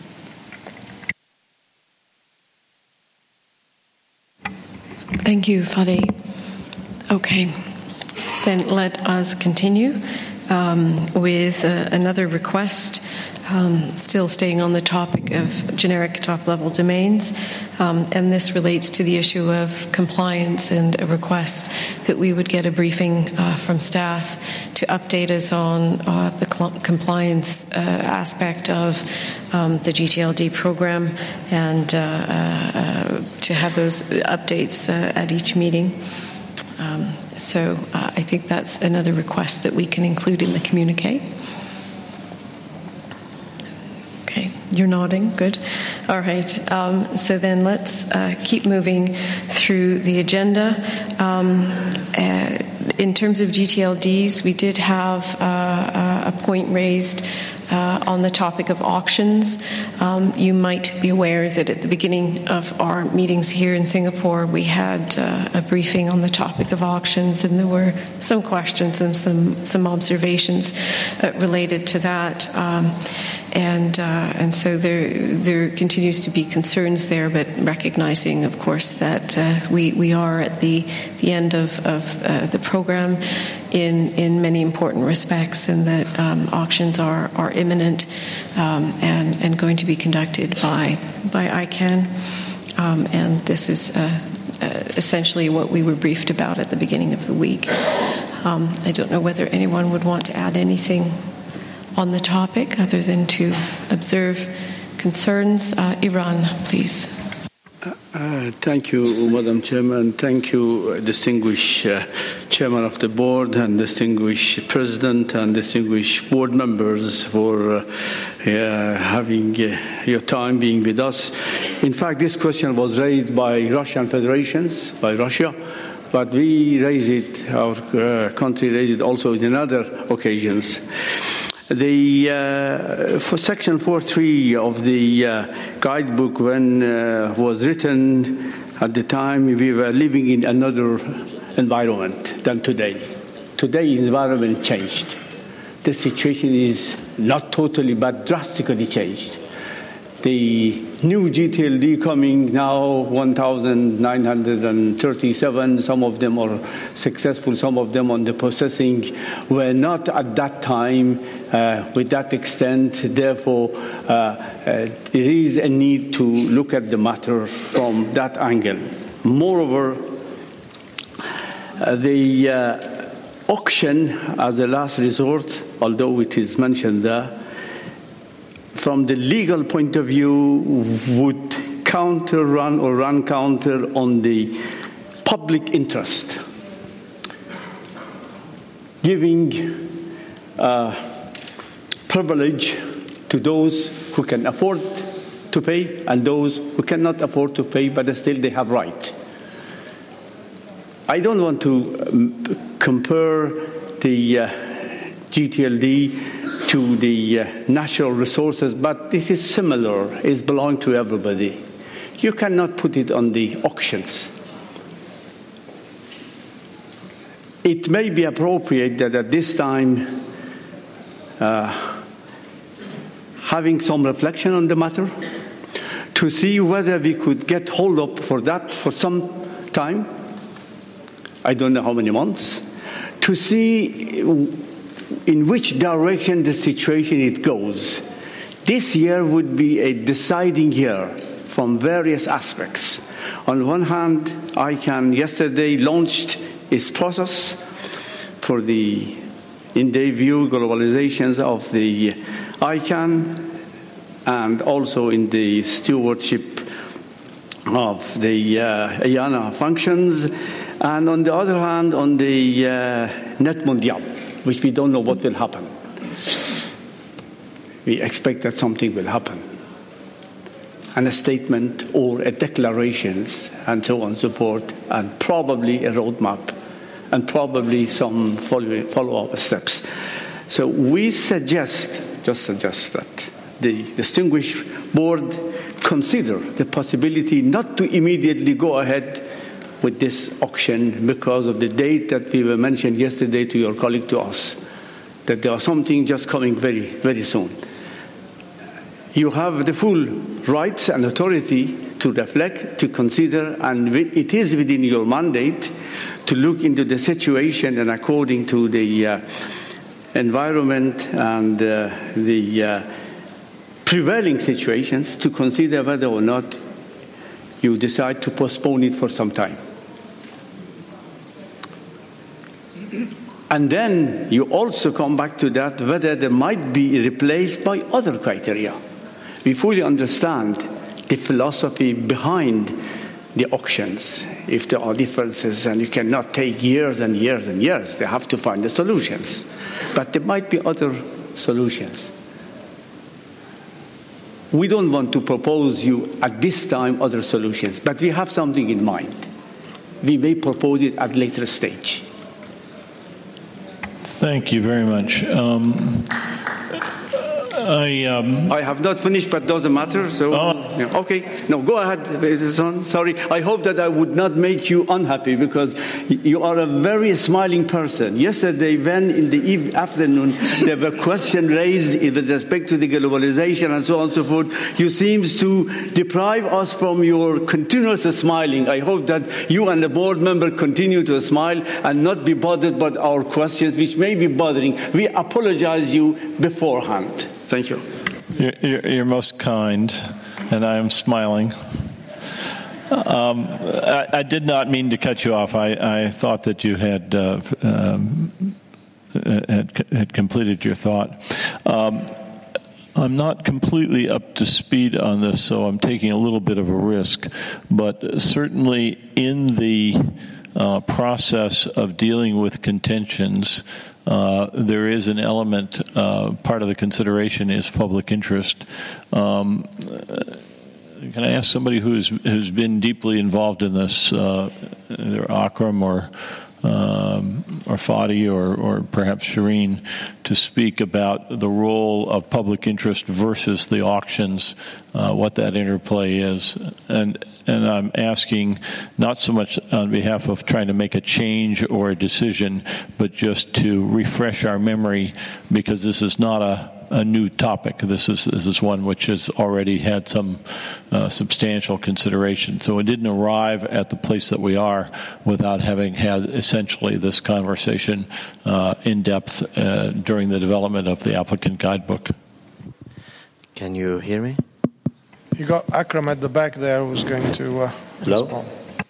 Thank you, Fadi. Okay, then let us continue. Um, with uh, another request, um, still staying on the topic of generic top-level domains, um, and this relates to the issue of compliance and a request that we would get a briefing uh, from staff to update us on uh, the cl- compliance uh, aspect of um, the G T L D program and uh, uh, to have those updates uh, at each meeting. Um, so uh, I think that's another request that we can include in the communique. Okay, you're nodding. Good. All right. Um, so then let's uh, keep moving through the agenda. Um, uh, in terms of G T L Ds, we did have uh, a point raised Uh, on the topic of auctions. Um, you might be aware that at the beginning of our meetings here in Singapore, we had uh, a briefing on the topic of auctions, and there were some questions and some some observations uh, related to that. Um, and uh, and so there there continues to be concerns there, but recognizing, of course, that uh, we we are at the the end of of uh, the program in in many important respects, and that um, auctions are are imminent um, and and going to be conducted by by I CANN, um, and this is uh, uh, essentially what we were briefed about at the beginning of the week. Um, I don't know whether anyone would want to add anything on the topic other than to observe concerns. Uh, Iran, please. Uh, thank you, Madam Chairman. Thank you, distinguished uh, Chairman of the Board and distinguished President and distinguished board members for uh, uh, having uh, your time being with us. In fact, this question was raised by Russian federations, by Russia, but we raised it, our uh, country raised it also in other occasions. The uh, for Section four point three of the uh, guidebook, when uh, was written at the time, we were living in another environment than today. Today, the environment changed. The situation is not totally, but drastically changed. The new G T L D coming now, one thousand nine hundred thirty-seven, some of them are successful, some of them on the processing, were not at that time uh, with that extent. Therefore, uh, uh, there is a need to look at the matter from that angle. Moreover, uh, the uh, auction as a last resort, although it is mentioned there, from the legal point of view, would counter run or run counter on the public interest, giving uh, privilege to those who can afford to pay and those who cannot afford to pay, but still they have right. I don't want to um, compare the uh, G T L D to the uh, natural resources, but this is similar. It's belong to everybody. You cannot put it on the auctions. It may be appropriate that at this time, uh, having some reflection on the matter, to see whether we could get hold of for that for some time. I don't know how many months, to see in which direction the situation it goes. This year would be a deciding year from various aspects. On one hand, I CANN yesterday launched its process for the in-day view globalizations of the I CANN and also in the stewardship of the uh, I A N A functions, and on the other hand, on the uh, Net Mondial, which we don't know what will happen. We expect that something will happen, and a statement or a declarations and so on and so forth, and probably a roadmap, and probably some follow- follow-up steps. So we suggest, just suggest that the distinguished board consider the possibility not to immediately go ahead with this auction because of the date that we were mentioned yesterday to your colleague to us, that there is something just coming very, very soon. You have the full rights and authority to reflect, to consider, and it is within your mandate to look into the situation and according to the uh, environment and uh, the uh, prevailing situations to consider whether or not you decide to postpone it for some time. And then you also come back to that whether there might be replaced by other criteria. We fully understand the philosophy behind the auctions. If there are differences and you cannot take years and years and years, they have to find the solutions. But there might be other solutions. We don't want to propose you at this time other solutions, but we have something in mind. We may propose it at a later stage. Thank you very much. Um, I um, I have not finished, but doesn't matter. So oh. yeah. Okay, no, go ahead, son. Sorry, I hope that I would not make you unhappy because you are a very smiling person. Yesterday, when in the eve- afternoon there were questions raised with respect to the globalization and so on and so forth, you seems to deprive us from your continuous smiling. I hope that you and the board member continue to smile and not be bothered by our questions, which may be bothering. We apologize you beforehand. Thank you. You're, you're, you're most kind, and I am smiling. Um, I, I did not mean to cut you off. I, I thought that you had, uh, um, had had completed your thought. Um, I'm not completely up to speed on this, so I'm taking a little bit of a risk. But certainly in the uh, process of dealing with contentions, Uh, there is an element, uh, part of the consideration is public interest. Um, can I ask somebody who's who's been deeply involved in this, uh, either Akram or um, or Fadi or, or perhaps Shireen, to speak about the role of public interest versus the auctions, uh, what that interplay is, and. And I'm asking not so much on behalf of trying to make a change or a decision, but just to refresh our memory, because this is not a, a new topic. This is this is one which has already had some uh, substantial consideration. So it didn't arrive at the place that we are without having had essentially this conversation uh, in depth uh, during the development of the applicant guidebook. Can you hear me? You got Akram at the back there who's going to uh, respond.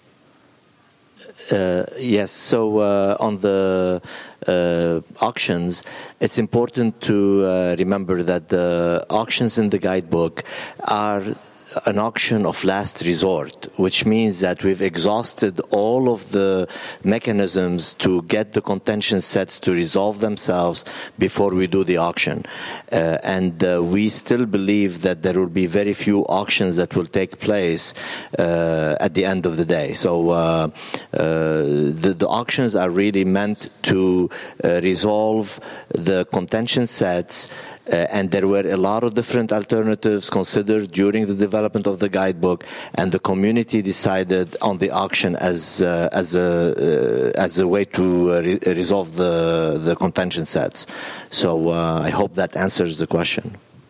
Uh, yes, so uh, on the uh, auctions, it's important to uh, remember that the auctions in the guidebook are an auction of last resort, which means that we've exhausted all of the mechanisms to get the contention sets to resolve themselves before we do the auction. Uh, and uh, we still believe that there will be very few auctions that will take place uh, at the end of the day. So uh, uh, the, the auctions are really meant to uh, resolve the contention sets. Uh, and there were a lot of different alternatives considered during the development of the guidebook, and the community decided on the auction as uh, as a uh, as a way to uh, re- resolve the the contention sets. So uh, I hope that answers the question.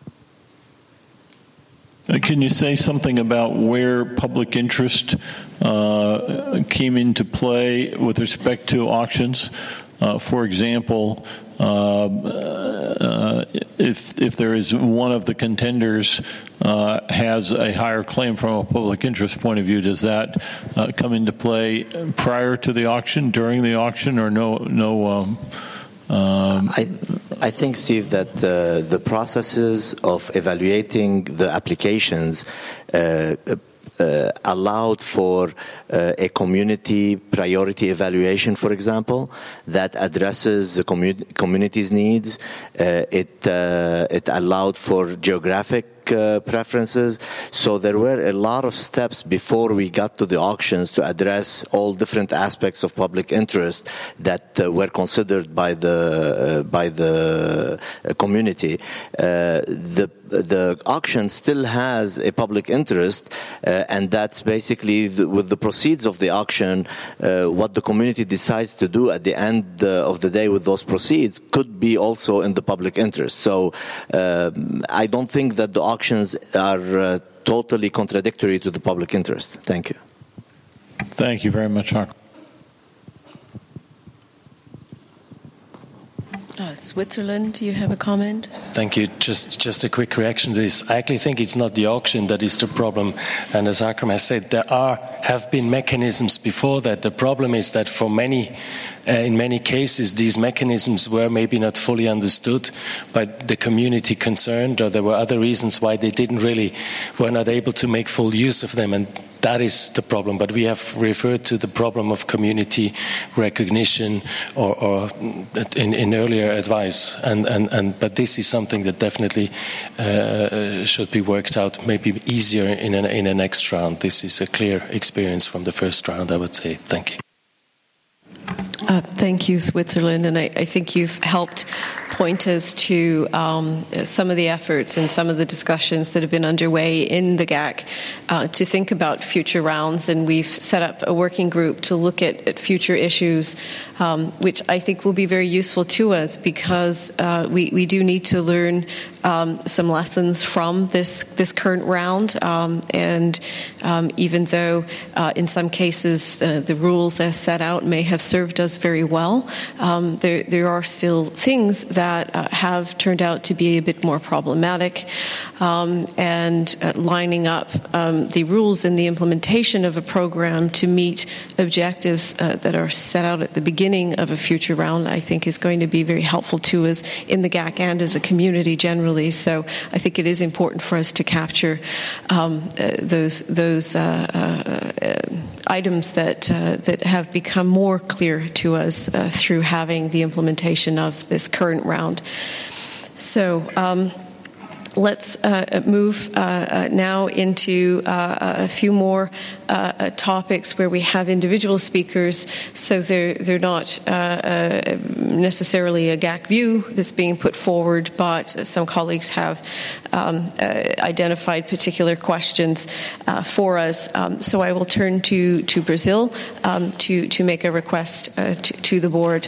Can you say something about where public interest uh, came into play with respect to auctions? Uh, for example, uh, uh, if if there is one of the contenders uh, has a higher claim from a public interest point of view, does that uh, come into play prior to the auction, during the auction, or no? No. Um, um, I I think, Steve, that uh, the processes of evaluating the applications uh, uh, allowed for uh, a community priority evaluation, for example, that addresses the commu- community's needs. Uh, it uh, it allowed for geographic Uh, preferences. So there were a lot of steps before we got to the auctions to address all different aspects of public interest that uh, were considered by the uh, by the uh, community. Uh, the the auction still has a public interest, uh, and that's basically the, with the proceeds of the auction, uh, what the community decides to do at the end uh, of the day with those proceeds could be also in the public interest. So uh, I don't think that the auctions are uh, totally contradictory to the public interest. Thank you. Thank you very much, Mark. Uh, Switzerland, do you have a comment? Thank you. Just just a quick reaction to this. I actually think it's not the auction that is the problem. And as Akram has said, there are have been mechanisms before that. The problem is that for many, uh, in many cases, these mechanisms were maybe not fully understood by the community concerned, or there were other reasons why they didn't really, were not able to make full use of them. And that is the problem. But we have referred to the problem of community recognition or, or in, in earlier advice. And, and, and, but this is something that definitely uh, should be worked out maybe easier in, an, in a next round. This is a clear experience from the first round, I would say. Thank you. Uh, thank you, Switzerland. And I, I think you've helped point us to um, some of the efforts and some of the discussions that have been underway in the G A C uh, to think about future rounds. And we've set up a working group to look at, at future issues, um, which I think will be very useful to us because uh, we, we do need to learn um, some lessons from this, this current round. Um, and um, even though uh, in some cases uh, the rules as set out may have served us very well, um, there, there are still things that that uh, have turned out to be a bit more problematic, um, and uh, lining up um, the rules and the implementation of a program to meet objectives uh, that are set out at the beginning of a future round, I think is going to be very helpful to us in the G A C and as a community generally. So I think it is important for us to capture um, uh, those those uh, uh, items that uh, that have become more clear to us uh, through having the implementation of this current round. So um, let's uh, move uh, uh, now into uh, a few more uh, topics where we have individual speakers, so they're, they're not uh, uh, necessarily a G A C view that's being put forward, but some colleagues have um, uh, identified particular questions uh, for us. Um, so I will turn to, to Brazil um, to, to make a request uh, to, to the board.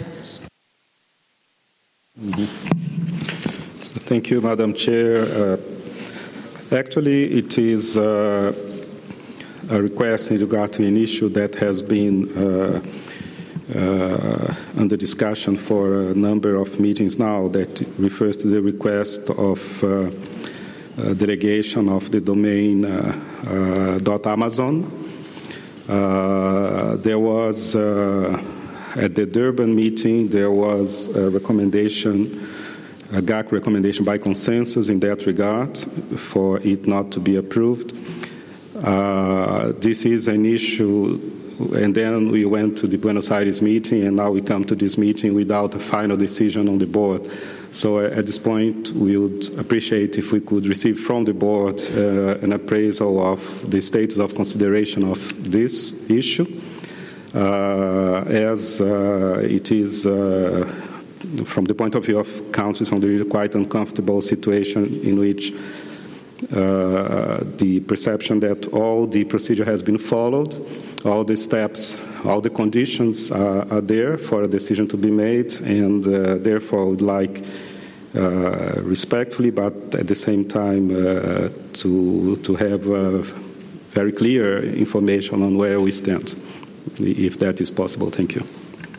Thank you, Madam Chair. Uh, actually, it is uh, a request in regard to an issue that has been uh, uh, under discussion for a number of meetings now, that refers to the request of uh, uh, delegation of the domain uh, uh, .amazon. Uh, there was uh, At the Durban meeting, there was a recommendation, a G A C recommendation by consensus in that regard for it not to be approved. Uh, this is an issue, and then we went to the Buenos Aires meeting, and now we come to this meeting without a final decision on the board. So at this point, we would appreciate if we could receive from the board uh, an appraisal of the status of consideration of this issue. Uh, as uh, it is, uh, from the point of view of countries, from the quite uncomfortable situation in which uh, the perception that all the procedure has been followed, all the steps, all the conditions are, are there for a decision to be made, and uh, therefore I would like uh, respectfully, but at the same time, uh, to, to have uh, very clear information on where we stand, if that is possible. Thank you.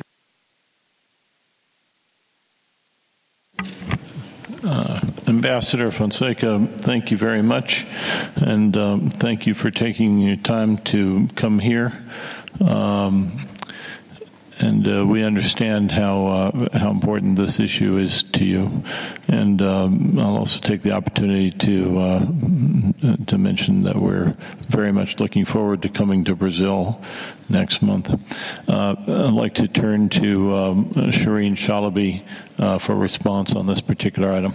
Uh, Ambassador Fonseca, thank you very much, and um, thank you for taking your time to come here. Um, and uh, we understand how uh, how important this issue is to you. And um, I'll also take the opportunity to uh, to mention that we're very much looking forward to coming to Brazil next month. Uh, I'd like to turn to um, Shireen Shalaby uh, for a response on this particular item.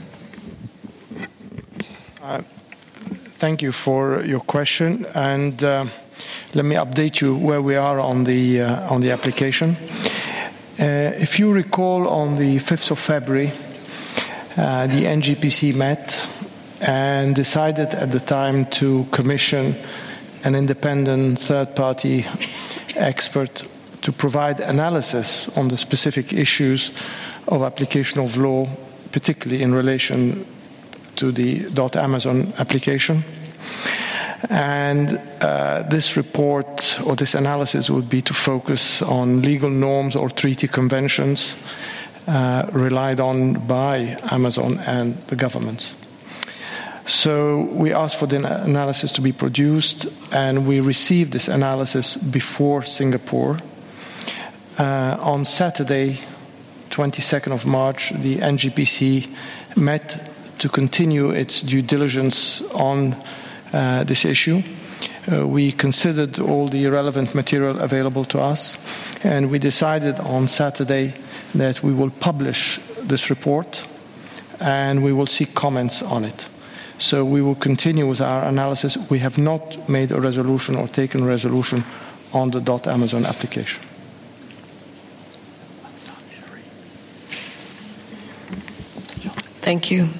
Uh, thank you for your question, and uh, let me update you where we are on the uh, on the application. Uh, if you recall, on the fifth of February, uh, the N G P C met and decided at the time to commission an independent third-party expert to provide analysis on the specific issues of application of law, particularly in relation to the .Amazon application. And uh, this report or this analysis would be to focus on legal norms or treaty conventions uh, relied on by Amazon and the governments. So we asked for the analysis to be produced, and we received this analysis before Singapore. Uh, on Saturday, twenty-second of March, the N G P C met to continue its due diligence on uh, this issue. Uh, we considered all the relevant material available to us, and we decided on Saturday that we will publish this report and we will seek comments on it. So we will continue with our analysis. We have not made a resolution or taken a resolution on the .Amazon application. Thank you.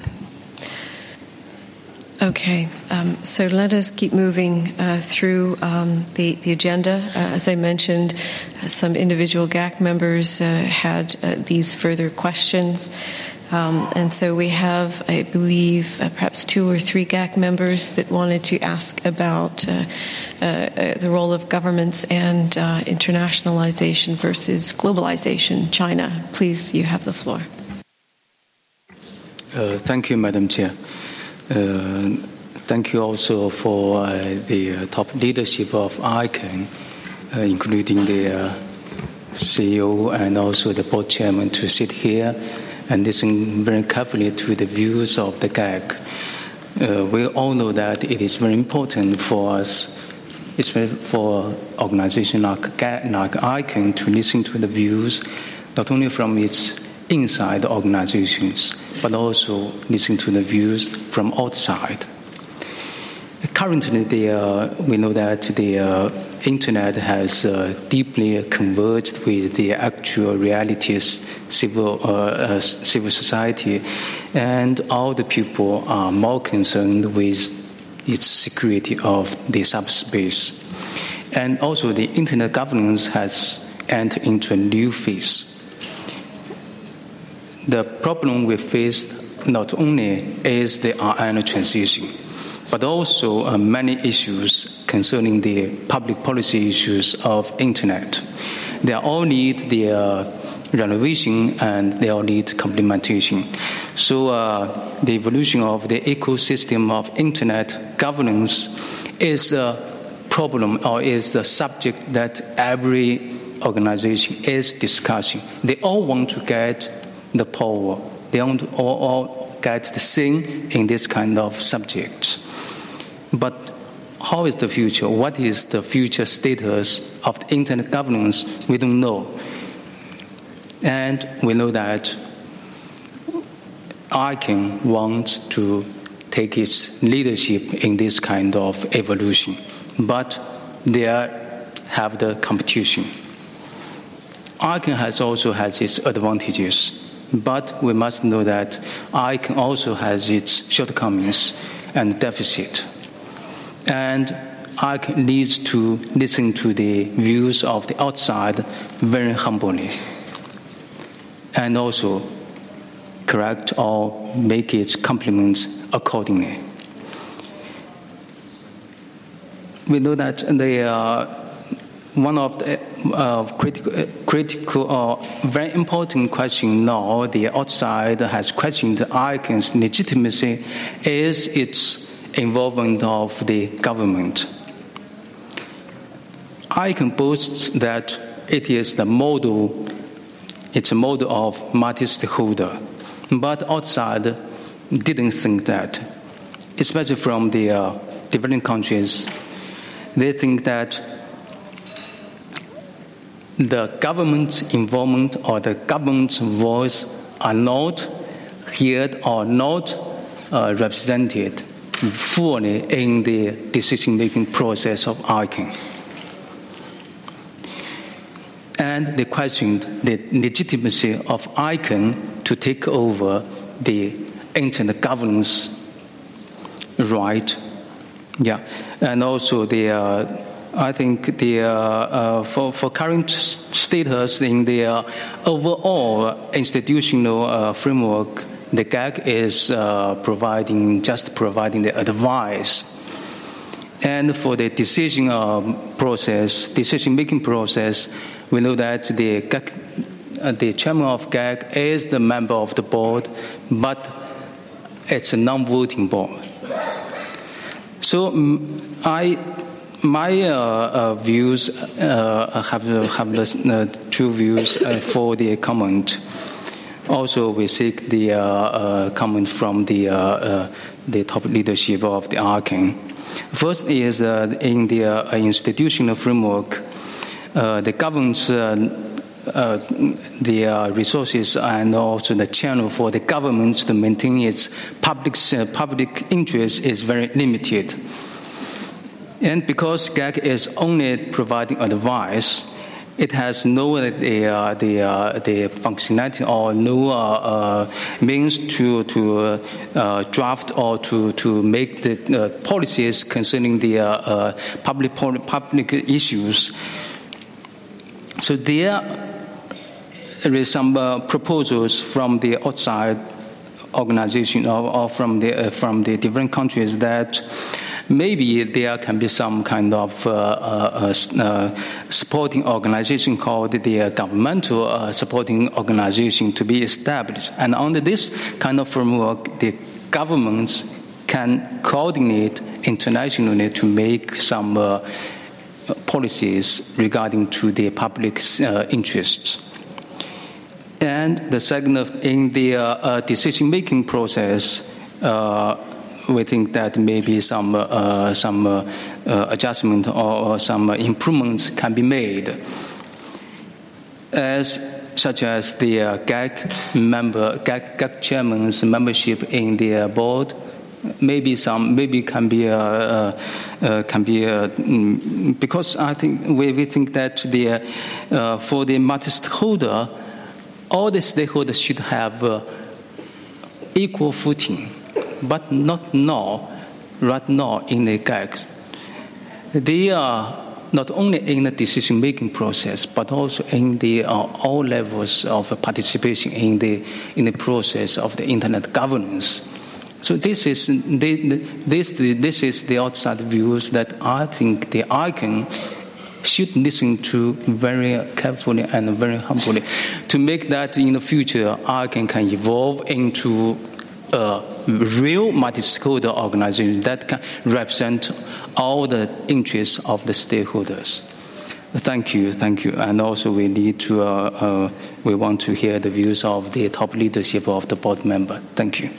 Okay, um, so let us keep moving uh, through um, the, the agenda. Uh, as I mentioned, uh, some individual G A C members uh, had uh, these further questions. Um, and so we have, I believe, uh, perhaps two or three G A C members that wanted to ask about uh, uh, uh, the role of governments and uh, internationalization versus globalization. China, please, you have the floor. Uh, thank you, Madam Chair. Uh, thank you also for uh, the uh, top leadership of I C A N, uh, including the uh, C E O and also the board chairman, to sit here and listen very carefully to the views of the G A C. Uh, we all know that it is very important for us, especially for organizations like, like I C A N, to listen to the views not only from its inside organizations, but also listen to the views from outside. Currently, the, uh, we know that the uh, internet has uh, deeply converged with the actual realities, civil uh, uh, civil society, and all the people are more concerned with its security of the subspace. And also, the internet governance has entered into a new phase. The problem we face not only is the R N transition, but also uh, many issues concerning the public policy issues of internet. They all need the uh, renovation and they all need complementation. So uh, the evolution of the ecosystem of internet governance is a problem or is the subject that every organization is discussing. They all want to get the power. They want to all, all get the same in this kind of subject. But how is the future? What is the future status of the internet governance? We don't know. And we know that I C A N wants to take its leadership in this kind of evolution. But they have the competition. I C A N has also has its advantages. But we must know that I C A N also has its shortcomings and deficit. And I C A N needs to listen to the views of the outside very humbly. And also correct or make its compliments accordingly. We know that the uh, one of the uh, critical, uh, critical or uh, very important question now the outside has questioned I C A N's legitimacy is its involvement of the government. I C A N boasts that it is the model, it's a model of multi-stakeholder. But outside didn't think that, especially from the uh, developing countries. They think that the government's involvement or the government's voice are not heard or not uh, represented fully in the decision-making process of I C A N. And they questioned the legitimacy of I C A N to take over the internet governance right. Yeah, and also the uh, I think the uh, uh, for for current status in the uh, overall institutional uh, framework, the G A C is uh, providing just providing the advice, and for the decision uh, process, decision making process, we know that the G A C, uh, the chairman of G A C is the member of the board, but it's a non-voting board. So I, my uh, uh, views uh, have have the uh, two views uh, for the comment. Also, we seek the uh, uh, comment from the uh, uh, the top leadership of the I C A N. First is uh, in the uh, institutional framework, uh, the government's uh, uh, the uh, resources and also the channel for the government to maintain its public uh, public interest is very limited. And because G A C is only providing advice, it has no uh, the uh, the, uh, the functionality or no uh, uh, means to to uh, uh, draft or to to make the uh, policies concerning the uh, uh, public public issues. So there. There is some uh, proposals from the outside organization or, or from the uh, from the different countries that maybe there can be some kind of uh, uh, uh, supporting organization called the uh, governmental uh, supporting organization to be established. And under this kind of framework, the governments can coordinate internationally to make some uh, policies regarding to the public's uh, interests. And the second, in the uh, uh, decision-making process, uh, we think that maybe some uh, some uh, uh, adjustment or, or some improvements can be made, as such as the uh, G A C member, G A C, G A C chairman's membership in the uh, board. Maybe some, maybe can be, uh, uh, uh, can be, uh, mm, because I think we, we think that the uh, uh, for the multi-stakeholder, all the stakeholders should have uh, equal footing, but not now, right now in the G A C. They are not only in the decision-making process, but also in the uh, all levels of participation in the in the process of the internet governance. So this is this this is the outside views that I think the I C A N should listen to very carefully and very humbly to make that in the future I C A N can evolve into a real multi-stakeholder organization that can represent all the interests of the stakeholders. Thank you, thank you. And also we need to, uh, uh, we want to hear the views of the top leadership of the board member. Thank you.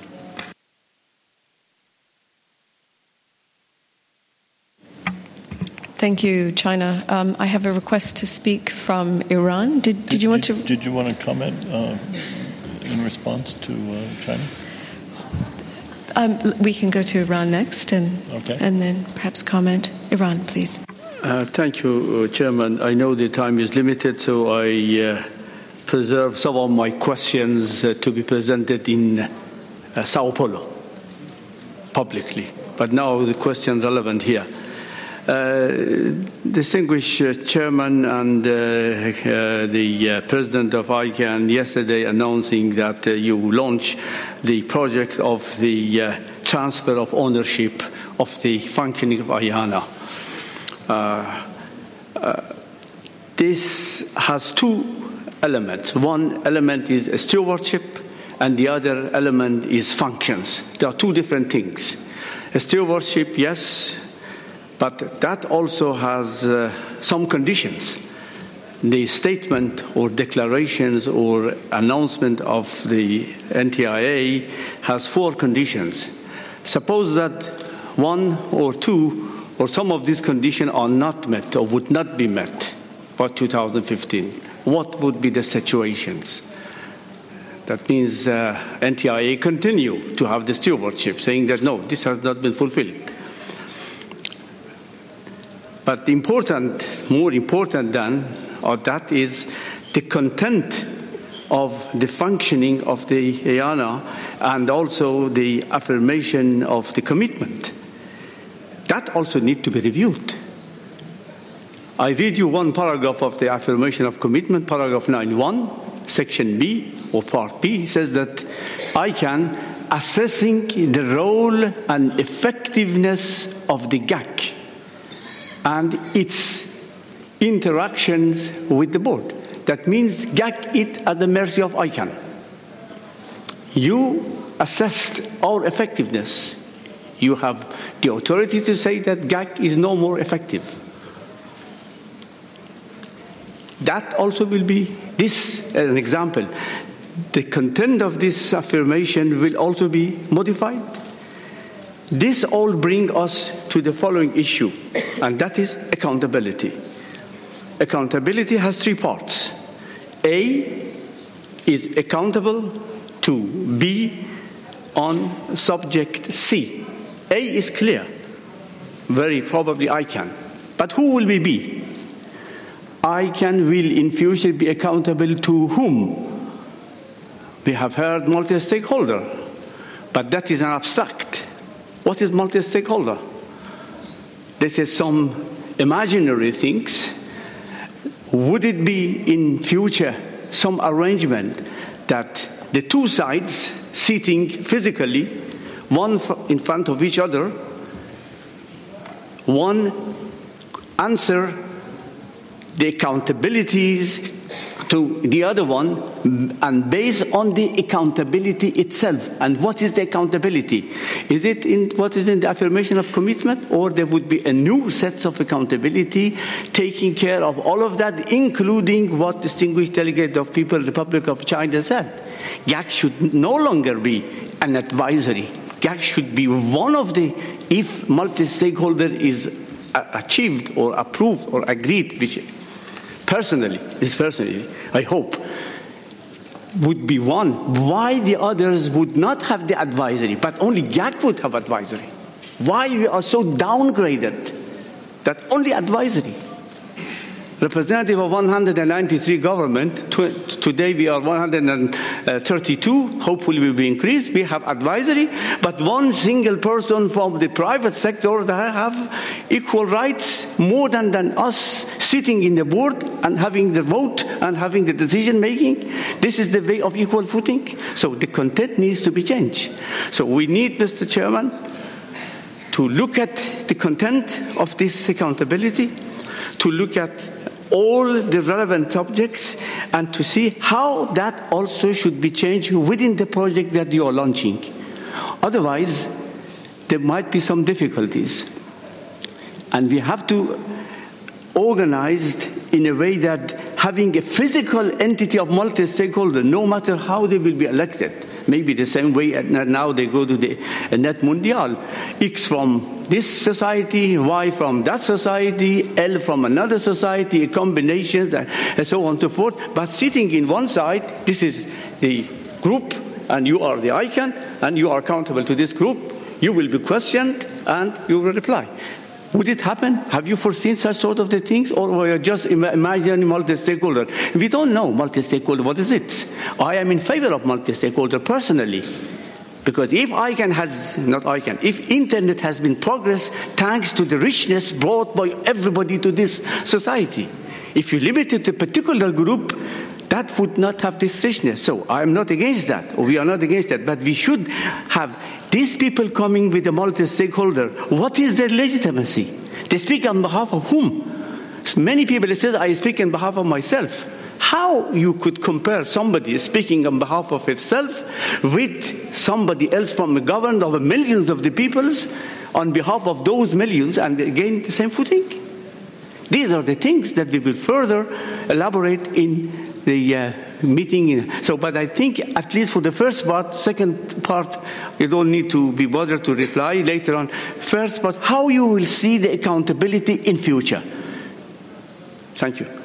Thank you, China. Um, I have a request to speak from Iran. Did, did, did you want to? Did you want to comment uh, in response to uh, China? Um, we can go to Iran next, and okay. and then perhaps comment. Iran, please. Uh, thank you, uh, Chairman. I know the time is limited, so I uh, preserve some of my questions uh, to be presented in uh, Sao Paulo publicly. But now the question relevant here. Uh, distinguished uh, Chairman and uh, uh, the uh, President of I C A N yesterday announcing that uh, you launch the project of the uh, transfer of ownership of the functioning of IANA. Uh, uh, this has two elements. One element is stewardship and the other element is functions. There are two different things. Stewardship, yes, but that also has uh, some conditions. the statement or declarations or announcement of the N T I A has four conditions. Suppose that one or two or some of these conditions are not met or would not be met by two thousand fifteen. What would be the situations? That means uh, N T I A continue to have the stewardship, saying that no, this has not been fulfilled. But important, more important than or that is the content of the functioning of the E A N A and also the affirmation of the commitment. That also needs to be reviewed. I read you one paragraph of the affirmation of commitment, paragraph nine point one, section B or part B, says that I can assessing the role and effectiveness of the G A C and its interactions with the board. That means G A C it at the mercy of I CANN. You assessed our effectiveness. You have the authority to say that G A C is no more effective. That also will be this as an example. The content of this affirmation will also be modified. This all brings us to the following issue, and that is accountability. Accountability has three parts. A is accountable to B on subject C. A is clear. Very probably I CANN. But who will be B? I CANN will in future be accountable to whom? We have heard multi-stakeholder, but that is an abstract. What is multi-stakeholder? This is some imaginary things. Would it be in future some arrangement that the two sides sitting physically, one in front of each other, one answer the accountabilities to the other one, and based on the accountability itself. And what is the accountability? Is it in what is in the affirmation of commitment, or there would be a new set of accountability taking care of all of that, including what distinguished delegate of People's Republic of China said? G A C should no longer be an advisory. G A C should be one of the, if multi-stakeholder is achieved or approved or agreed, which personally, this personally, I hope, would be one. Why the others would not have the advisory, but only G A C would have advisory? Why we are so downgraded that only advisory? Representative of one hundred ninety-three government, today we are one hundred thirty-two, hopefully will be increased. We have advisory, but one single person from the private sector that have equal rights more than, than us sitting in the board and having the vote and having the decision making. This is the way of equal footing. So the content needs to be changed. So we need, Mister Chairman, to look at the content of this accountability, to look at all the relevant subjects, and to see how that also should be changed within the project that you are launching. Otherwise, there might be some difficulties. And we have to organize in a way that having a physical entity of multi-stakeholder, no matter how they will be elected, maybe the same way now they go to the Net Mundial, X from this society, Y from that society, L from another society, combinations, and so on and so forth. But sitting in one side, this is the group, and you are the I CANN, and you are accountable to this group. You will be questioned, and you will reply. Would it happen? Have you foreseen such sort of the things, or were you just imagining multi-stakeholder? We don't know multi-stakeholder. What is it? I am in favor of multi-stakeholder personally, because if I CANN has not I CANN, if Internet has been progress thanks to the richness brought by everybody to this society, if you limit it to a particular group, that would not have this richness. So I am not against that, or we are not against that, but we should have these people coming with a multi-stakeholder. What is their legitimacy? They speak on behalf of whom? Many people say, I speak on behalf of myself. How you could compare somebody speaking on behalf of himself with somebody else from the government of millions of the peoples on behalf of those millions, and again the same footing? These are the things that we will further elaborate in the uh, meeting. So, but I think at least for the first part, second part, you don't need to be bothered to reply later on. First part, how you will see the accountability in future. Thank you.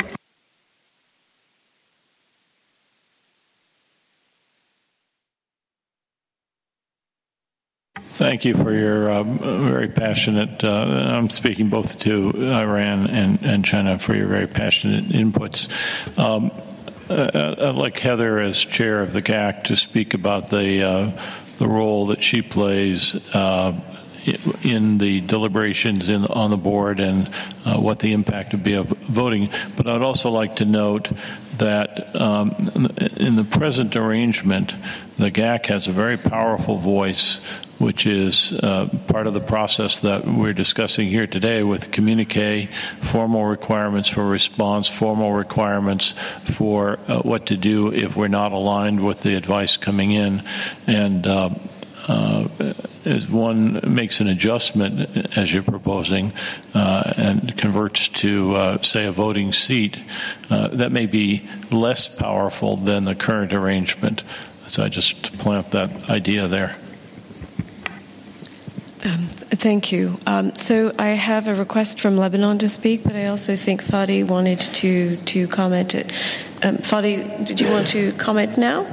Thank you for your uh, very passionate, uh, I'm speaking both to Iran and, and China, for your very passionate inputs. Um, I'd like Heather, as chair of the G A C, to speak about the, uh, the role that she plays uh, in the deliberations in, on the board and uh, what the impact would be of voting. But I'd also like to note that um, in the present arrangement, the G A C has a very powerful voice, which is uh, part of the process that we're discussing here today with communique, formal requirements for response, formal requirements for uh, what to do if we're not aligned with the advice coming in. And uh, uh, as one makes an adjustment, as you're proposing, uh, and converts to, uh, say, a voting seat, uh, that may be less powerful than the current arrangement. So I just plant that idea there. Um, thank you. Um, so I have a request from Lebanon to speak, but I also think Fadi wanted to, to comment. Um, Fadi, did you want to comment now?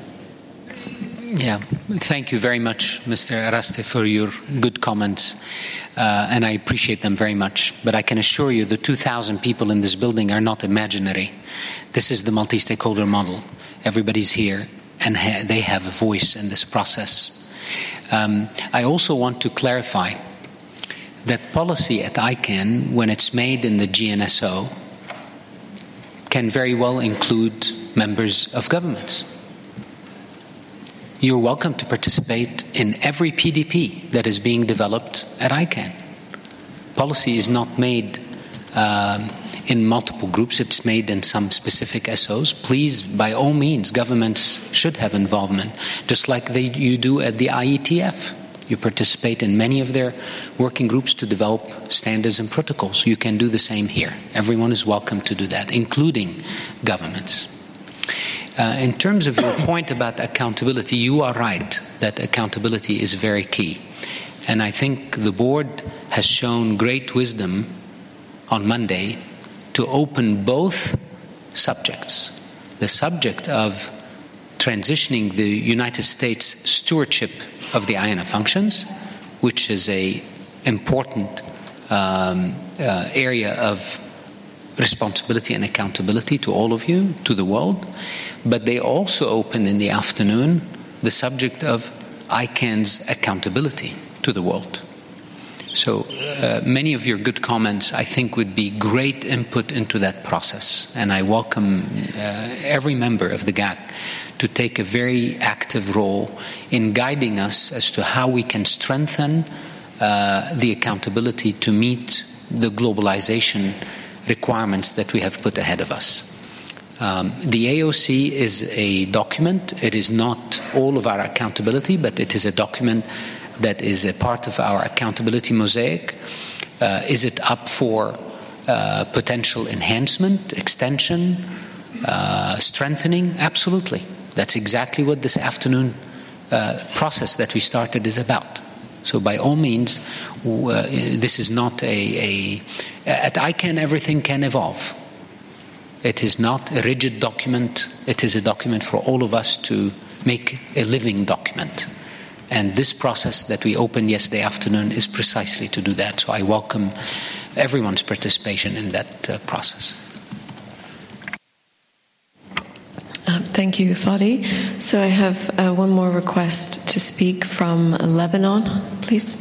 Yeah, thank you very much, Mister Araste, for your good comments, uh, and I appreciate them very much. But I can assure you the two thousand people in this building are not imaginary. This is the multi-stakeholder model. Everybody's here, and ha- they have a voice in this process. Um, I also want to clarify that policy at I CANN, when it's made in the G N S O, can very well include members of governments. You're welcome to participate in every P D P that is being developed at I CANN. Policy is not made um, in multiple groups, it's made in some specific S Os. Please, by all means, governments should have involvement, just like they, you do at the I E T F. You participate in many of their working groups to develop standards and protocols. You can do the same here. Everyone is welcome to do that, including governments. Uh, in terms of your point about accountability, you are right that accountability is very key. And I think the board has shown great wisdom on Monday to open both subjects. The subject of transitioning the United States stewardship of the I A N A functions, which is an important um, uh, area of responsibility and accountability to all of you, to the world. But they also opened in the afternoon the subject of I CANN's accountability to the world. So uh, many of your good comments, I think, would be great input into that process. And I welcome uh, every member of the G A C to take a very active role in guiding us as to how we can strengthen uh, the accountability to meet the globalization requirements that we have put ahead of us. Um, the A O C is a document. It is not all of our accountability, but it is a document that is a part of our accountability mosaic. Uh, is it up for uh, potential enhancement, extension, uh, strengthening? Absolutely. That's exactly what this afternoon uh, process that we started is about. So by all means, uh, this is not a, a... At I CANN, everything can evolve. It is not a rigid document. It is a document for all of us to make a living document. And this process that we opened yesterday afternoon is precisely to do that. So I welcome everyone's participation in that uh, process. Uh, thank you, Fadi. So I have uh, one more request to speak from Lebanon, please.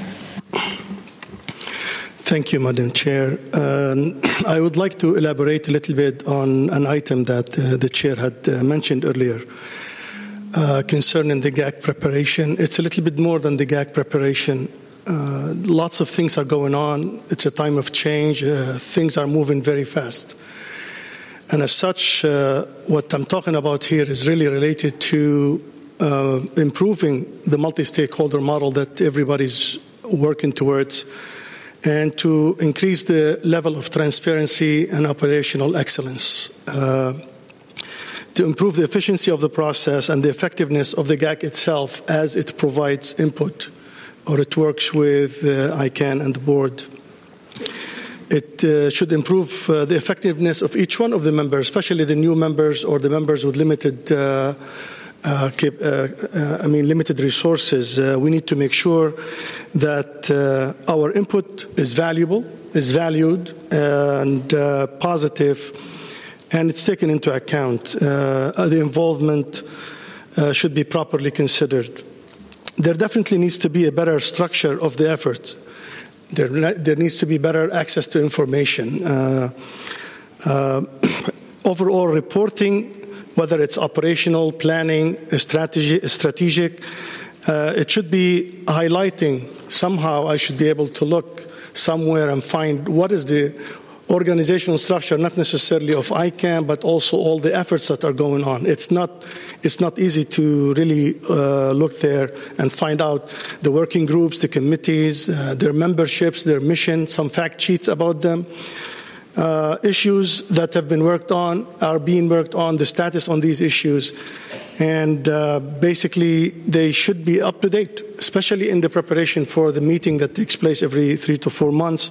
Thank you, Madam Chair. Uh, I would like to elaborate a little bit on an item that uh, the Chair had uh, mentioned earlier uh, concerning the G A C preparation. It's a little bit more than the G A C preparation. Uh, lots of things are going on. It's a time of change. Uh, things are moving very fast. And as such, uh, what I'm talking about here is really related to uh, improving the multi-stakeholder model that everybody's working towards, and to increase the level of transparency and operational excellence, uh, to improve the efficiency of the process and the effectiveness of the G A C itself as it provides input or it works with uh, I CAN and the board. It uh, should improve uh, the effectiveness of each one of the members, especially the new members or the members with limited uh, Uh, keep, uh, uh, I mean, limited resources. Uh, we need to make sure that uh, our input is valuable, is valued, and uh, positive, and it's taken into account. Uh, the involvement uh, should be properly considered. There definitely needs to be a better structure of the efforts. There, there needs to be better access to information. Uh, uh, overall reporting, whether it's operational, planning, strategy, strategic, uh, it should be highlighting. Somehow I should be able to look somewhere and find what is the organizational structure, not necessarily of I CAN, but also all the efforts that are going on. It's not, it's not easy to really uh, look there and find out the working groups, the committees, uh, their memberships, their mission, some fact sheets about them. Uh, issues that have been worked on are being worked on, the status on these issues, and uh, basically they should be up to date, especially in the preparation for the meeting that takes place every three to four months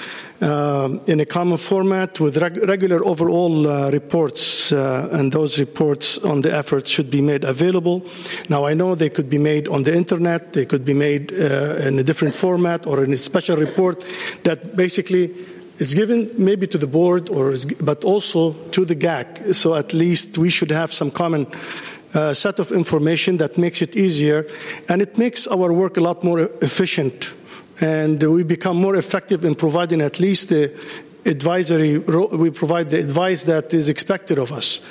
uh, in a common format with reg- regular overall uh, reports, uh, and those reports on the efforts should be made available. Now I know they could be made on the internet, they could be made uh, in a different format or in a special report that basically it's given maybe to the board, or is, but also to the G A C. So at least we should have some common uh, set of information that makes it easier, and it makes our work a lot more efficient, and we become more effective in providing at least the advisory. We provide the advice that is expected of us.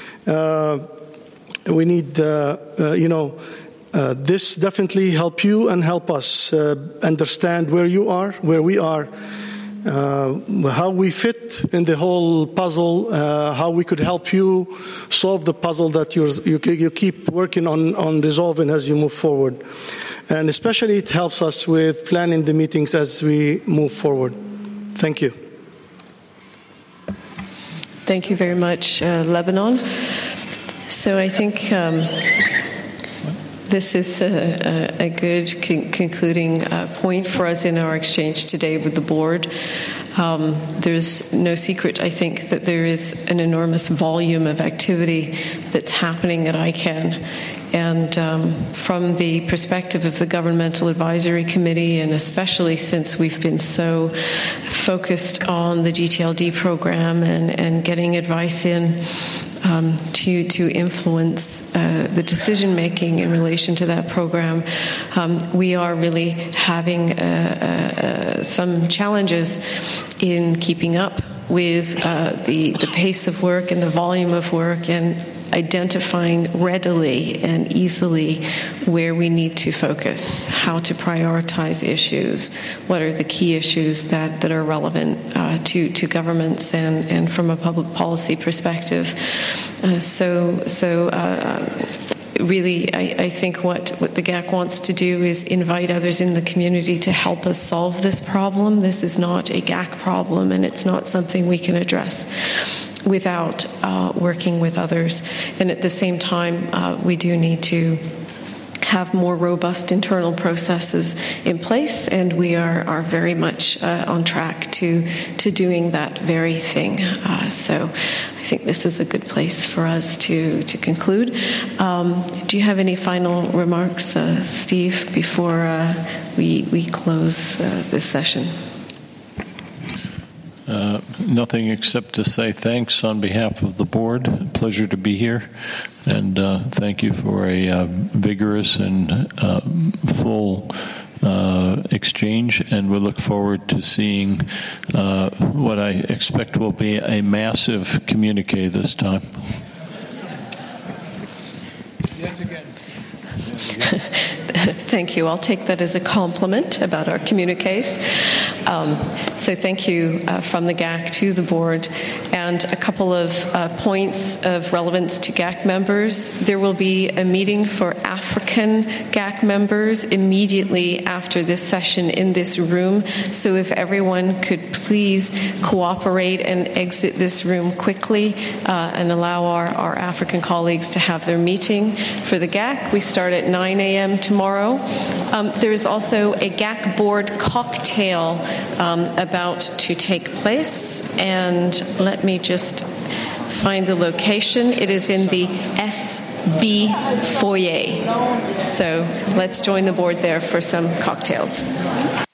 Uh, we need, uh, uh, you know. Uh, this definitely help you and help us uh, understand where you are, where we are. Uh, how we fit in the whole puzzle, uh, how we could help you solve the puzzle that you're, you, you keep working on, on resolving as you move forward. And especially it helps us with planning the meetings as we move forward. Thank you. Thank you very much, uh, Lebanon. So I think um, this is a, a, a good con- concluding uh, point for us in our exchange today with the board. Um, there's no secret, I think, that there is an enormous volume of activity that's happening at I CAN. And um, from the perspective of the Governmental Advisory Committee, and especially since we've been so focused on the G T L D program and, and getting advice in um, to, to influence uh, the decision-making in relation to that program, um, we are really having uh, uh, some challenges in keeping up with uh, the, the pace of work and the volume of work, and identifying readily and easily where we need to focus, how to prioritize issues, what are the key issues that, that are relevant uh, to, to governments and, and from a public policy perspective. Uh, so so uh, really, I, I think what, what the G A C wants to do is invite others in the community to help us solve this problem. This is not a G A C problem, and it's not something we can address without uh, working with others. And at the same time, uh, we do need to have more robust internal processes in place, and we are, are very much uh, on track to, to doing that very thing. Uh, so I think this is a good place for us to, to conclude. Um, do you have any final remarks, uh, Steve, before uh, we, we close uh, this session? Uh, nothing except to say thanks on behalf of the board. A pleasure to be here, and uh, thank you for a uh, vigorous and uh, full uh, exchange, and we look forward to seeing uh, what I expect will be a massive communique this time. Yet again. Thank you. I'll take that as a compliment about our communiques. Um, so thank you uh, from the G A C to the board. And a couple of uh, points of relevance to G A C members. There will be a meeting for African G A C members immediately after this session in this room. So if everyone could please cooperate and exit this room quickly uh, and allow our, our African colleagues to have their meeting. For the G A C, we start at nine a.m. tomorrow. Um, there is also a G A C board cocktail um, about to take place, and let me just find the location. It is in the S B foyer. So let's join the board there for some cocktails.